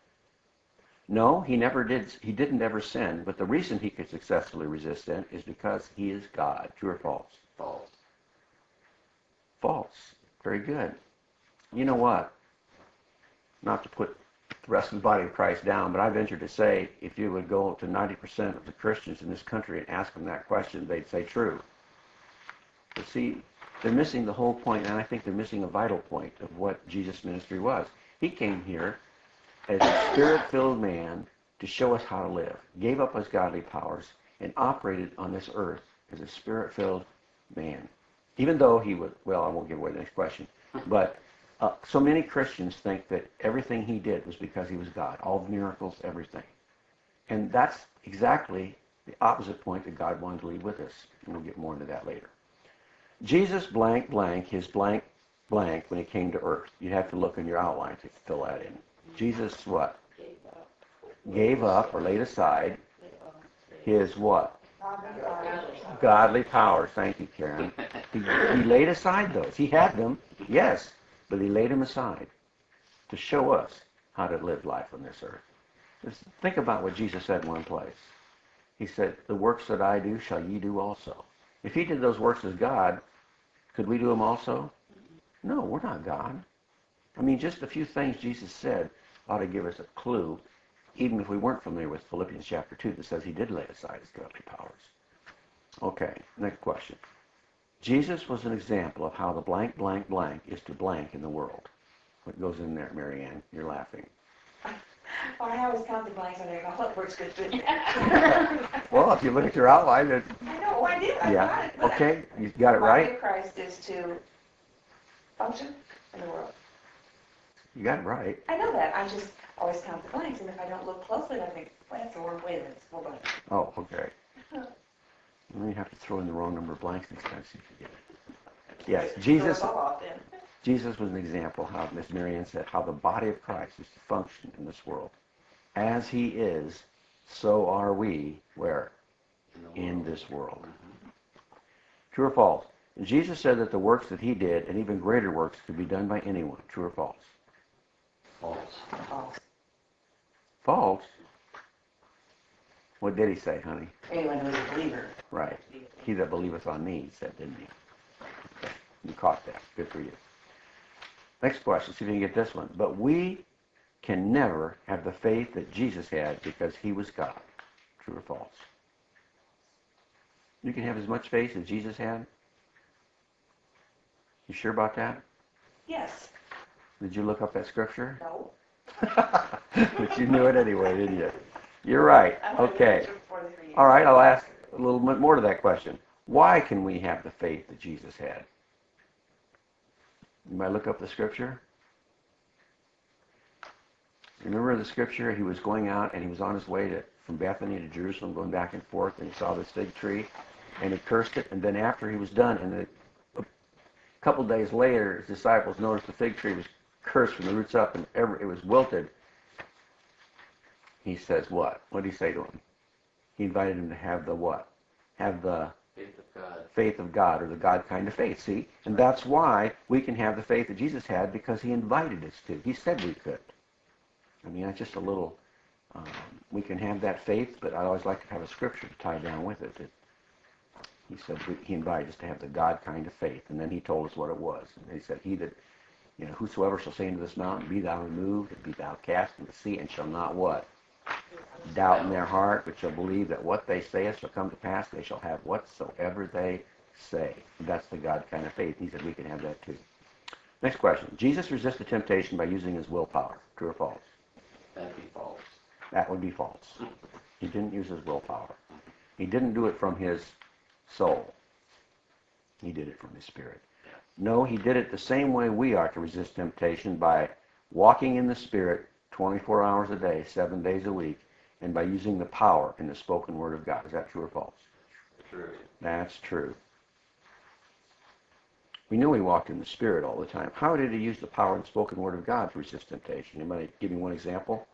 No, he never did. He didn't ever sin, but the reason he could successfully resist sin is because he is God. True or false? False. False. Very good. You know what? Not to put the rest of the body of Christ down, but I venture to say if you would go to ninety percent of the Christians in this country and ask them that question, they'd say true. But see, they're missing the whole point, and I think they're missing a vital point of what Jesus' ministry was. He came here as a spirit-filled man to show us how to live, gave up his godly powers, and operated on this earth as a spirit-filled man. Even though he would, well, I won't give away the next question, but uh, so many Christians think that everything he did was because he was God, all the miracles, everything. And that's exactly the opposite point that God wanted to leave with us, and we'll get more into that later. Jesus blank blank his blank blank when he came to earth. You'd have to look in your outline to fill that in. Jesus what? Gave up or laid aside his what? Godly powers. Thank you, Karen. He, he laid aside those. He had them, yes, but he laid them aside to show us how to live life on this earth. Just think about what Jesus said in one place. He said, the works that I do shall ye do also. If he did those works as God, could we do them also? No, we're not God. I mean, just a few things Jesus said ought to give us a clue, even if we weren't familiar with Philippians chapter two that says he did lay aside his godly powers. Okay, next question. Jesus was an example of how the blank, blank, blank is to blank in the world. What goes in there, Marianne? You're laughing. Well, I always count the blanks and I go, what works good for me? Well, if you look at your outline, it, I know, I did. I yeah, got it. but okay, you got it The body right. of Christ is to function in the world. You got it right. I know that. I just always count the blanks, and if I don't look closely, I think, well, that's the word. Wait a minute, it's four blanks. Oh, okay. Well, you have to throw in the wrong number of blanks next time, see if you get it. Yes, Jesus. Throw us all off then. Jesus was an example how, as Marianne said, how the body of Christ is to function in this world. as he is, so are we, where? the In world. this world. Mhm. True or false? Jesus said that the works that he did, and even greater works, could be done by anyone. True or false? False. False. False? What did he say, honey? Anyone who is a believer. Right. He that believeth on me, he said, didn't he? Okay. You caught that. Good for you. Next question. See if you can get this one. But we can never have the faith that Jesus had because he was God. True or false? You can have as much faith as Jesus had? You sure about that? Yes. Did you look up that scripture? No. But you knew it anyway, didn't you? You're right. I wanted to Okay. answer before the three years. All right, I'll ask a little bit more to that question. Why can we have the faith that Jesus had? You might look up the scripture. Remember the scripture? He was going out and he was on his way to from Bethany to Jerusalem, going back and forth, and he saw this fig tree, and he cursed it. And then after he was done, and the, a couple days later, his disciples noticed the fig tree was cursed from the roots up, and ever, it was wilted. He says what? What did he say to him? He invited him to have the what? Have the Faith of God. faith of God, or the God kind of faith, see? And that's why we can have the faith that Jesus had, because he invited us to. He said we could. I mean, that's just a little, um, we can have that faith, but I always like to have a scripture to tie down with it. That he said we, he invited us to have the God kind of faith, and then he told us what it was. And he said, he that, you know, whosoever shall say unto this mountain, be thou removed, and be thou cast into the sea, and shall not what? Doubt in their heart, but shall believe that what they say shall come to pass, they shall have whatsoever they say. And that's the God kind of faith. He said we can have that too. Next question. Jesus resisted temptation by using his willpower. True or false? That'd be false. That would be false. He didn't use his willpower. He didn't do it from his soul. He did it from his spirit. No, he did it the same way we are to resist temptation, by walking in the spirit twenty-four hours a day, seven days a week, and by using the power in the spoken word of God. Is that true or false? True. That's true. We knew he walked in the spirit all the time. How did he use the power and spoken word of God to resist temptation? Anybody give me one example?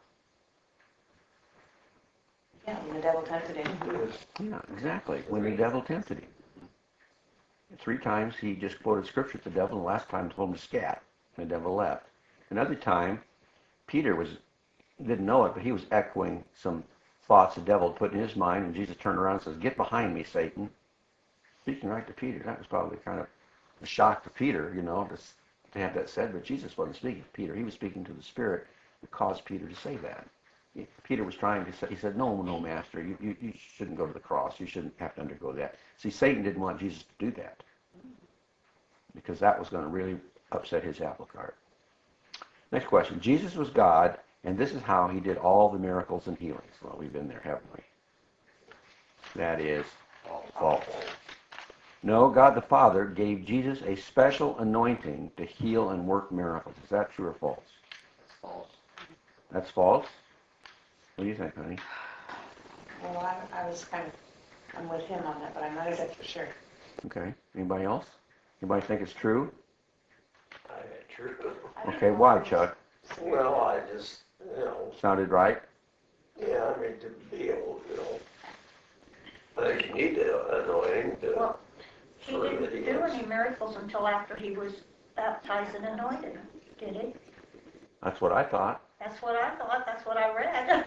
Yeah, when the devil tempted him. Yeah, exactly. When the devil tempted him. Three times he just quoted scripture to the devil, and the last time told him to scat, and the devil left. Another time, Peter was didn't know it, but he was echoing some thoughts the devil had put in his mind, and Jesus turned around and says, "Get behind me, Satan." Speaking right to Peter. That was probably kind of a shock to Peter, you know, to, to have that said, but Jesus wasn't speaking to Peter. He was speaking to the Spirit that caused Peter to say that. He, Peter was trying to say, he said, no, no, Master, you, you, you shouldn't go to the cross. You shouldn't have to undergo that. See, Satan didn't want Jesus to do that, because that was going to really upset his apple cart. Next question. Jesus was God, and this is how he did all the miracles and healings. Well, we've been there, haven't we? That is false. No, God the Father gave Jesus a special anointing to heal and work miracles. Is that true or false? That's false. That's false? What do you think, honey? Well, I, I was kind of, I'm with him on that, but I'm not exactly for sure. Okay. Anybody else? Anybody think it's true? I bet true. Okay, why, Chuck? Well, I just, you know, Sounded right? yeah, I mean, to be able, you know, I think you need to anointing to Well, he prove that didn't he do was. any miracles until after he was baptized and anointed, did he? That's what I thought. That's what I thought, that's what I read.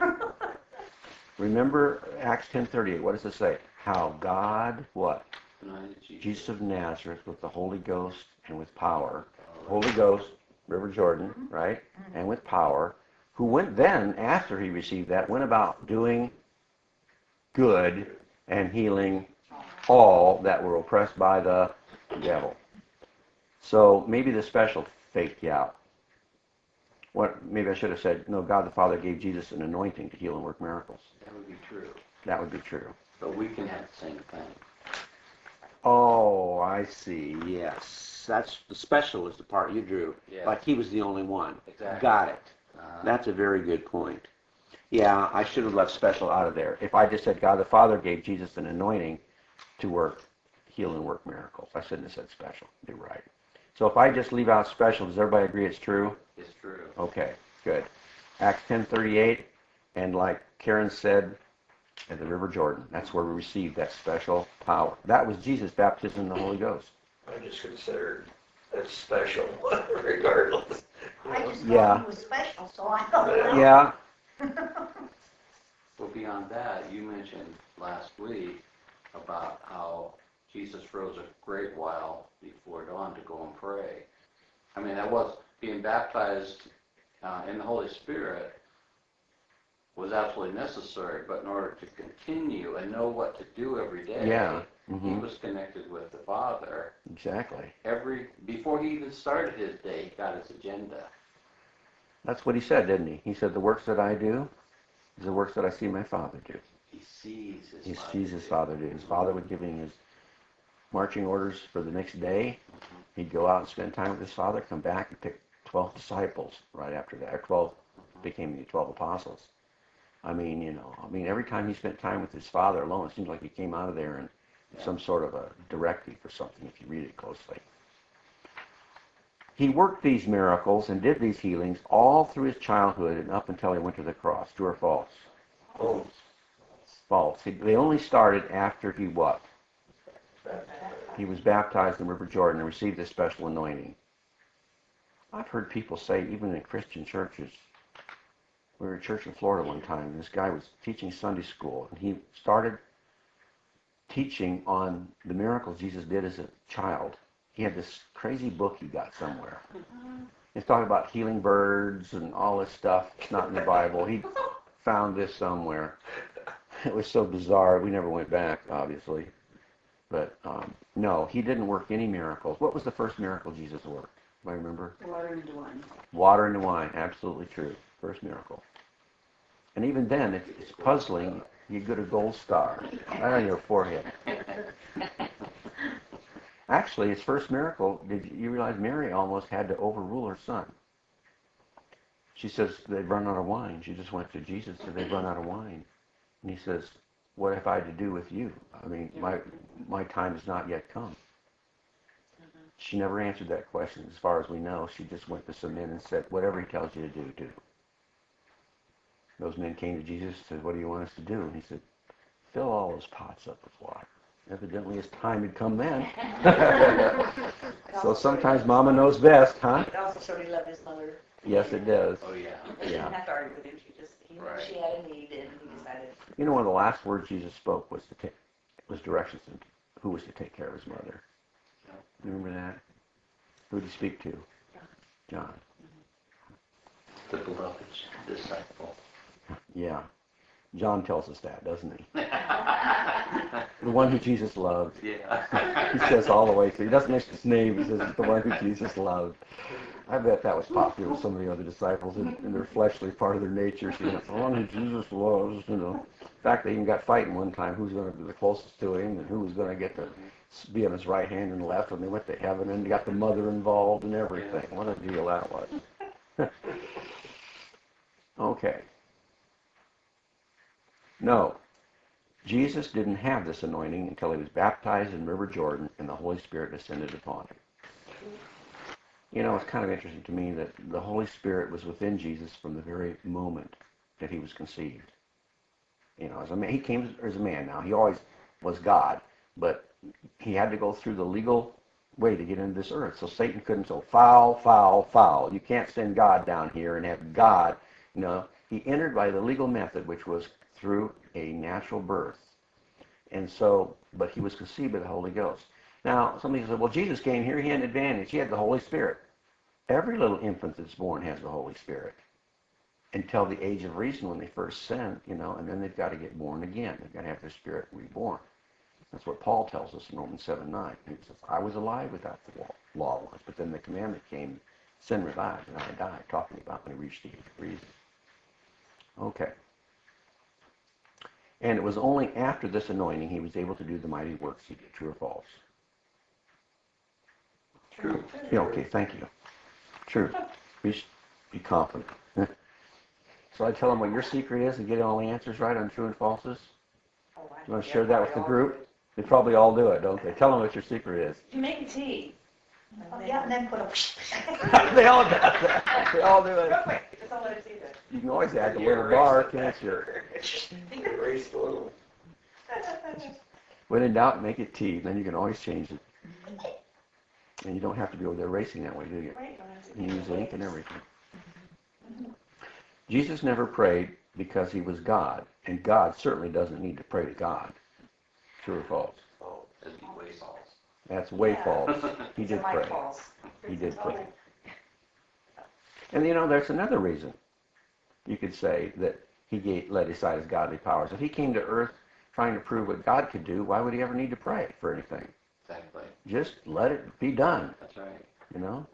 Remember Acts ten thirty-eight. What does it say? How God, what? Anointed Jesus. Jesus of Nazareth with the Holy Ghost and with power. Holy Ghost, River Jordan, right? And with power. Who went then, after he received that, went about doing good and healing all that were oppressed by the devil. So maybe the special faked you out. What, maybe I should have said, no, God the Father gave Jesus an anointing to heal and work miracles. That would be true. That would be true. But we can have the same thing. Oh, I see. Yes. That's the special is the part you drew. Yeah. Like he was the only one. Exactly. Got it. Uh, That's a very good point. Yeah, I should have left special out of there. If I just said God the Father gave Jesus an anointing to work, heal and work miracles, I shouldn't have said special. You're right. So if I just leave out special, does everybody agree it's true? it's true. Okay, good. Acts ten thirty-eight, And like Karen said, at the River Jordan, that's where we received that special power. That was Jesus' baptism in the Holy Ghost. I just considered it special, regardless. I just Yeah. thought he was special, so I don't know. Yeah. Well, beyond that, you mentioned last week about how Jesus rose a great while before dawn to go and pray. I mean, that was being baptized uh, in the Holy Spirit was absolutely necessary, but in order to continue and know what to do every day, Yeah. he Mm-hmm. was connected with the Father. Exactly. Every before he even started his day, he got his agenda. That's what he said, didn't he? He said, the works that I do is the works that I see my Father do. He sees his He Father sees his do. Father do. His Father would give him his marching orders for the next day. He'd go out and spend time with his Father, come back and pick twelve disciples right after that. Or twelve became the twelve apostles. I mean, you know, I mean, every time he spent time with his Father alone, it seems like he came out of there in some sort of a directive or something, if you read it closely. He worked these miracles and did these healings all through his childhood and up until he went to the cross. True or false? False. False. He, they only started after he what? He was baptized in the River Jordan and received this special anointing. I've heard people say, even in Christian churches, we were at church in Florida one time, and this guy was teaching Sunday school, and he started teaching on the miracles Jesus did as a child. He had this crazy book he got somewhere. He's talking about healing birds and all this stuff. It's not in the Bible. He found this somewhere. It was so bizarre. We never went back, obviously. But um, no, he didn't work any miracles. What was the first miracle Jesus worked? Do I remember? Water into wine. Water into wine. Absolutely true. First miracle. And even then, it's, it's puzzling. You get a gold star right on your forehead. Actually, his first miracle, did you realize Mary almost had to overrule her son? She says, they've run out of wine. She just went to Jesus and said, they've run out of wine. And he says, what have I to do with you? I mean, my my time has not yet come. She never answered that question as far as we know. She just went to some men and said, whatever he tells you to do, do. Those men came to Jesus and said, what do you want us to do? And he said, fill all those pots up with water. Evidently his time had come then. So sometimes Mama knows best, huh? It also showed he loved his mother. Yes, it does. Oh, yeah. She Yeah. didn't have to argue with him. She just, he knew Right. she had a need and he decided. You know, one of the last words Jesus spoke was to take, was directions to who was to take care of his mother. You remember that? Who did he speak to? John. The beloved disciple. Yeah. John tells us that, doesn't he? The one who Jesus loved. Yeah. He says all the way through. He doesn't mention his name. He says it's the one who Jesus loved. I bet that was popular with some of the other disciples in, in their fleshly part of their nature. You know, the one who Jesus loves, you know. In fact, they even got fighting one time who's going to be the closest to him and who was going to get to be on his right hand and left, and they went to heaven and got the mother involved and everything. What a deal that was. Okay. No. Jesus didn't have this anointing until he was baptized in River Jordan and the Holy Spirit descended upon him. You know, it's kind of interesting to me that the Holy Spirit was within Jesus from the very moment that he was conceived. You know, as a man, he came as a man now. He always was God, but he had to go through the legal way to get into this earth. So Satan couldn't say, foul, foul, foul. You can't send God down here and have God. No, he entered by the legal method, which was through a natural birth. And so, but he was conceived by the Holy Ghost. Now, somebody said, well, Jesus came here, he had an advantage. He had the Holy Spirit. Every little infant that's born has the Holy Spirit until the age of reason when they first sin, you know, and then they've got to get born again. They've got to have their spirit reborn. That's what Paul tells us in Romans seven nine. He says, I was alive without the law once, but then the commandment came, sin revived, and I died, talking about when he reached the age of reason. Okay. And it was only after this anointing he was able to do the mighty works he did. True or false? True. Yeah, okay, thank you. True. Be, be confident. So I tell them what your secret is and get all the answers right on true and falses? Oh, I You want to yeah, share that with the probably all group? They probably all do it, don't they? Tell them what your secret is. You make tea. Oh, yeah, and then put a. They all do that. They all do it. Real quick, just don't let it see that. You can always add the little bar, can't you? Erase the little. When in doubt, make it T. Then you can always change it. And you don't have to go there racing that way, do you? Right, don't have to You do use it. ink and everything. Jesus never prayed because he was God, and God certainly doesn't need to pray to God. True or false? Oh, that'd be way false. That's way Yeah. false. He These are did my pray. calls. He did pray. And you know, there's another reason. You could say that he gave, let aside his godly powers. If he came to earth trying to prove what God could do, why would he ever need to pray for anything? Exactly. Just let it be done, That's right. you know?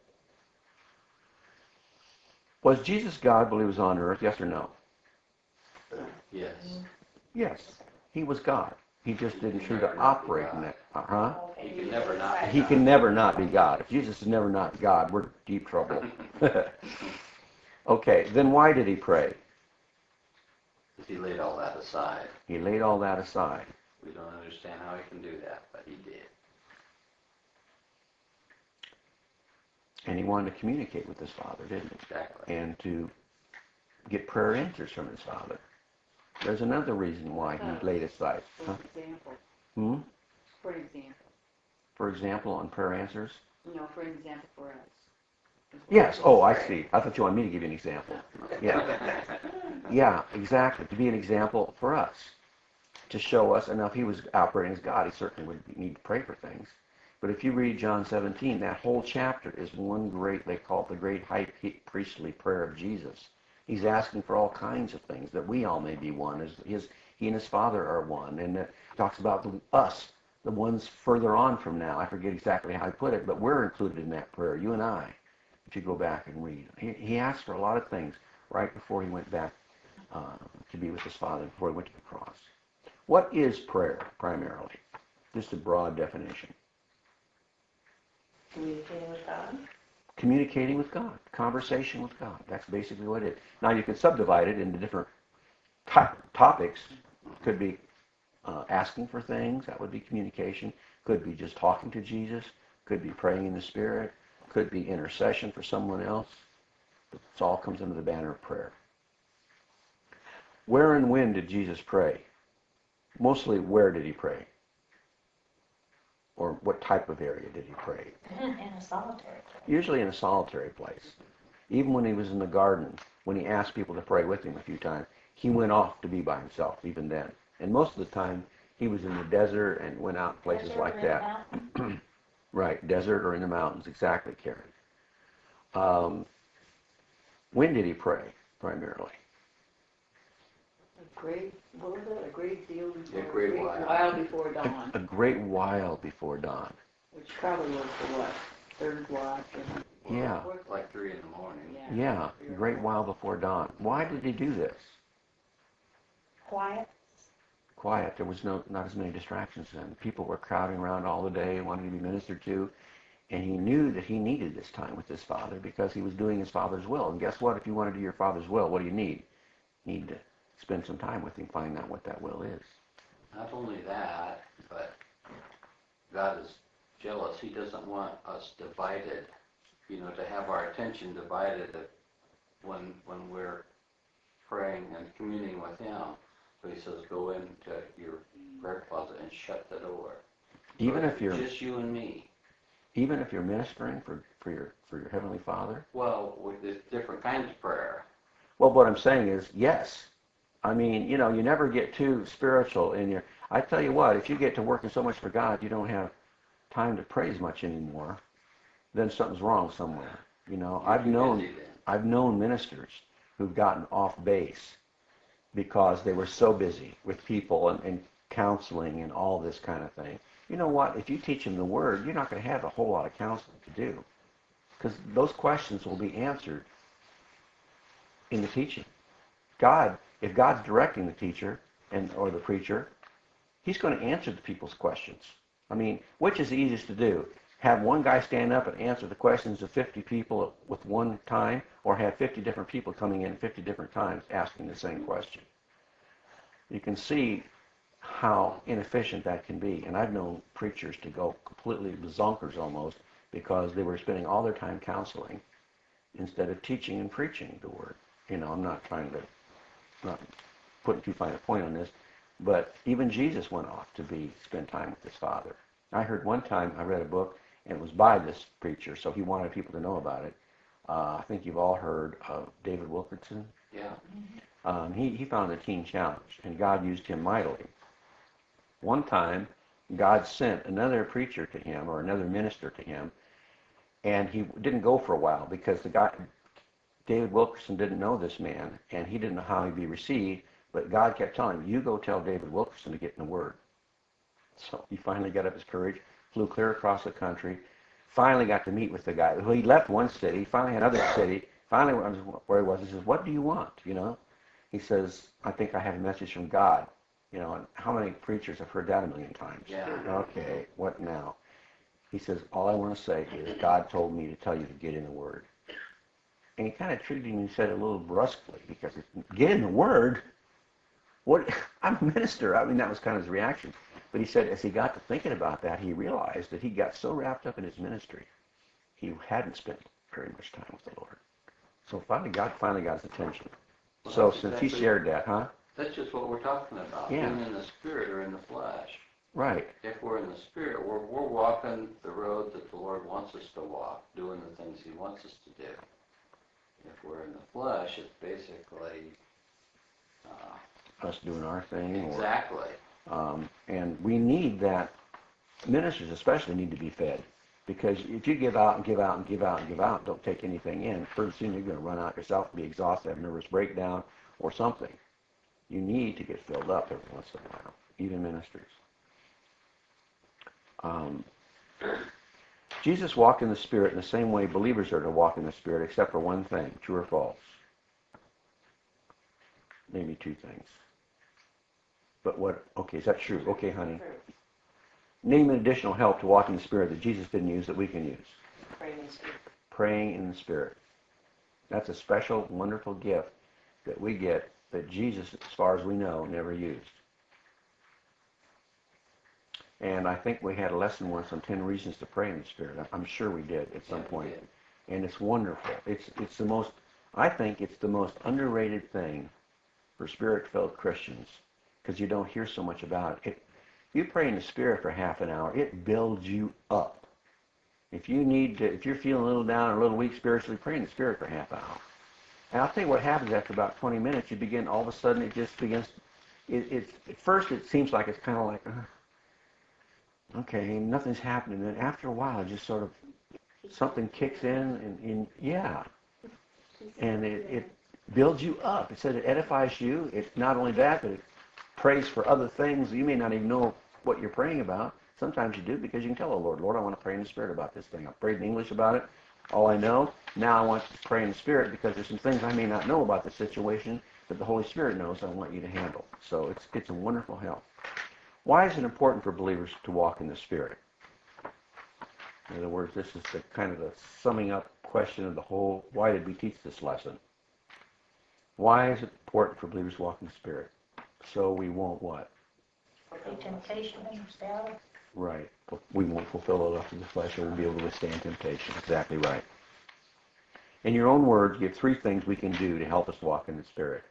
Was Jesus God while he was on earth, yes or no? Yes. Yes. He was God. He just He didn't can choose never to not be operate in God. that. Uh-huh. Okay, He can you never not decide. He can never not be God. If Jesus is never not God, we're in deep trouble. Okay, then why did he pray? He laid all that aside. He laid all that aside. We don't understand how he can do that, but he did. And he wanted to communicate with his Father, didn't he? Exactly. And to get prayer answers from his Father. There's another reason why he laid aside. For Huh? example, Hmm? for example, For example, on prayer answers? no, for an example for us. Yes. Oh, I see. I thought you wanted me to give you an example. Yeah. Yeah, exactly. To be an example for us. To show us, and now if he was operating as God, he certainly would need to pray for things. But if you read John seventeen, that whole chapter is one great, they call it the great high priestly prayer of Jesus. He's asking for all kinds of things, that we all may be one, as his, he and his Father are one. And it talks about the, us, the ones further on from now. I forget exactly how I put it, but we're included in that prayer, you and I, if you go back and read. He, he asked for a lot of things right before he went back uh, to be with his Father, before he went to the cross. What is prayer, primarily? Just a broad definition. Communicating with God. Communicating with God, conversation with God. That's basically what it is. Now you can subdivide it into different to- topics. Could be uh, asking for things, that would be communication. Could be just talking to Jesus. Could be praying in the Spirit. Could be intercession for someone else. It all comes under the banner of prayer. Where and when did Jesus pray? Mostly, where did he pray? Or what type of area did he pray? In a solitary place. Usually in a solitary place. Even when he was in the garden, when he asked people to pray with him a few times, he went off to be by himself, even then. And most of the time, he was in the desert and went out places Desert like or in the that. Right, desert or in the mountains, exactly, Karen. Um, when did he pray, primarily? A great, what was it, a great deal before, A great while. while before dawn, A, a great while before dawn. which probably was the what, third watch and. Yeah. fourth- Like three in the morning. Yeah, a great while before dawn. Why did he do this? Quiet. Quiet. There was no not as many distractions then. People were crowding around all the day, wanting to be ministered to, and he knew that he needed this time with his Father because he was doing his Father's will. And guess what? If you want to do your Father's will, what do you need? You need to spend some time with him, find out what that will is. Not only that, but God is jealous. He doesn't want us divided, you know, to have our attention divided when when we're praying and communing with him. So he says, go into your prayer closet and shut the door. Even So if you're just you and me. even if you're ministering for, for your for your Heavenly Father. Well, with this different kinds of prayer. Well, what I'm saying is yes. I mean, you know, you never get too spiritual in your. I tell you what, if you get to working so much for God, you don't have time to pray as much anymore. Then something's wrong somewhere. You know, You're I've too known busy then. I've known ministers who've gotten off base because they were so busy with people and, and counseling and all this kind of thing. You know what? If you teach them the Word, you're not going to have a whole lot of counseling to do because those questions will be answered in the teaching. God, if God's directing the teacher and or the preacher, he's going to answer the people's questions. I mean, which is the easiest to do? Have one guy stand up and answer the questions of fifty people with one time, or have fifty different people coming in fifty different times asking the same question? You can see how inefficient that can be. And I've known preachers to go completely bazonkers almost because they were spending all their time counseling instead of teaching and preaching the word. You know, I'm not trying to, not putting too fine a point on this, but even Jesus went off to be spend time with his Father. I heard one time, I read a book, and it was by this preacher, so he wanted people to know about it. Uh, I think you've all heard of David Wilkerson. Yeah. Um, he, he founded the Teen Challenge, and God used him mightily. One time, God sent another preacher to him, or another minister to him, and he didn't go for a while because the guy, David Wilkerson, didn't know this man, and he didn't know how he'd be received, but God kept telling him, you go tell David Wilkerson to get in the Word. So he finally got up his courage, flew clear across the country, finally got to meet with the guy. Well, he left one city, finally had another city, finally where he was, he says, what do you want, you know? He says, I think I have a message from God. You know, and how many preachers have heard that a million times? Yeah. Okay, what now? He says, all I want to say is God told me to tell you to get in the Word. And he kind of treated him, he said it a little brusquely, because get in the Word? What? I'm a minister. I mean, that was kind of his reaction. But he said as he got to thinking about that, he realized that he got so wrapped up in his ministry, he hadn't spent very much time with the Lord. So finally, God finally got his attention. Well, So that's since exactly- he shared that, huh? That's just what we're talking about, Yeah. being in the Spirit or in the flesh. Right. If we're in the Spirit, we're, we're walking the road that the Lord wants us to walk, doing the things he wants us to do. If we're in the flesh, it's basically... Uh, Us doing our thing. Or, exactly. um, and we need that. Ministers especially need to be fed. Because if you give out and give out and give out and give out and don't take anything in, pretty soon you're going to run out yourself, be exhausted, have a nervous breakdown or something. You need to get filled up every once in a while, even ministers. Um, Jesus walked in the Spirit in the same way believers are to walk in the Spirit, except for one thing, true or false. Maybe two things. But what, okay, is that true? Okay, honey. Name an additional help to walk in the Spirit that Jesus didn't use that we can use. Praying in the Spirit. Praying in the Spirit. That's a special, wonderful gift that we get that Jesus, as far as we know, never used. And I think we had a lesson once on ten reasons to pray in the Spirit. I'm sure we did at some Yeah, we point. did. And it's wonderful. It's it's the most, I think it's the most underrated thing for Spirit-filled Christians because you don't hear so much about it. It. You pray in the Spirit for half an hour, it builds you up. If you need to, if you're feeling a little down or a little weak spiritually, pray in the Spirit for half an hour. And I'll tell you what happens after about twenty minutes. You begin, all of a sudden, it just begins. It, it at first it seems like it's kind of like, uh, okay, nothing's happening. And after a while, it just sort of something kicks in, and, and yeah, and it, it builds you up. It said it edifies you. It's not only that, but it prays for other things. You may not even know what you're praying about. Sometimes you do because you can tell the Lord, Lord, I want to pray in the Spirit about this thing. I've prayed in English about it. All I know, now I want to pray in the Spirit because there's some things I may not know about the situation that the Holy Spirit knows I want you to handle. So it's it's a wonderful help. Why is it important for believers to walk in the Spirit? In other words, this is the kind of the summing up question of the whole, why did we teach this lesson? Why is it important for believers to walk in the Spirit? So we won't what? The temptation and battle. Right. We won't fulfill the lust of the flesh or we'll be able to withstand temptation. Exactly right. In your own words, give three things we can do to help us walk in the Spirit.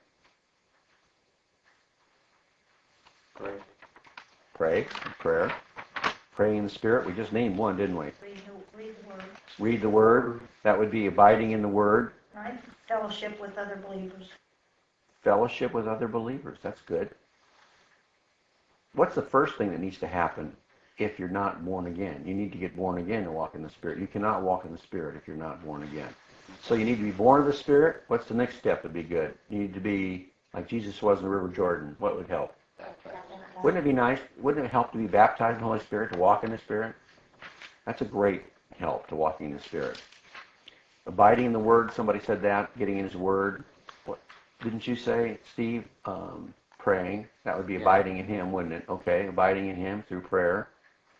Pray. Pray. Prayer. Pray in the Spirit. We just named one, didn't we? Read the, read the Word. Read the Word. That would be abiding in the Word. Right? Fellowship with other believers. Fellowship with other believers. That's good. What's the first thing that needs to happen if you're not born again? You need to get born again to walk in the Spirit. You cannot walk in the Spirit if you're not born again. So you need to be born of the Spirit. What's the next step to be good? You need to be like Jesus was in the River Jordan. What would help? Wouldn't it be nice? Wouldn't it help to be baptized in the Holy Spirit, to walk in the Spirit? That's a great help to walking in the Spirit. Abiding in the Word, somebody said that, getting in His Word. What didn't you say, Steve? Um, praying. That would be Yeah. abiding in Him, wouldn't it? Okay, abiding in Him through prayer.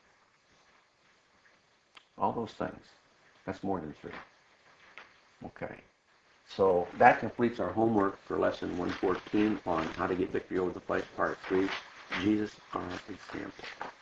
All those things. That's more than three. Okay. So that completes our homework for lesson one fourteen on how to get victory over the flesh, part three. Jesus, our example.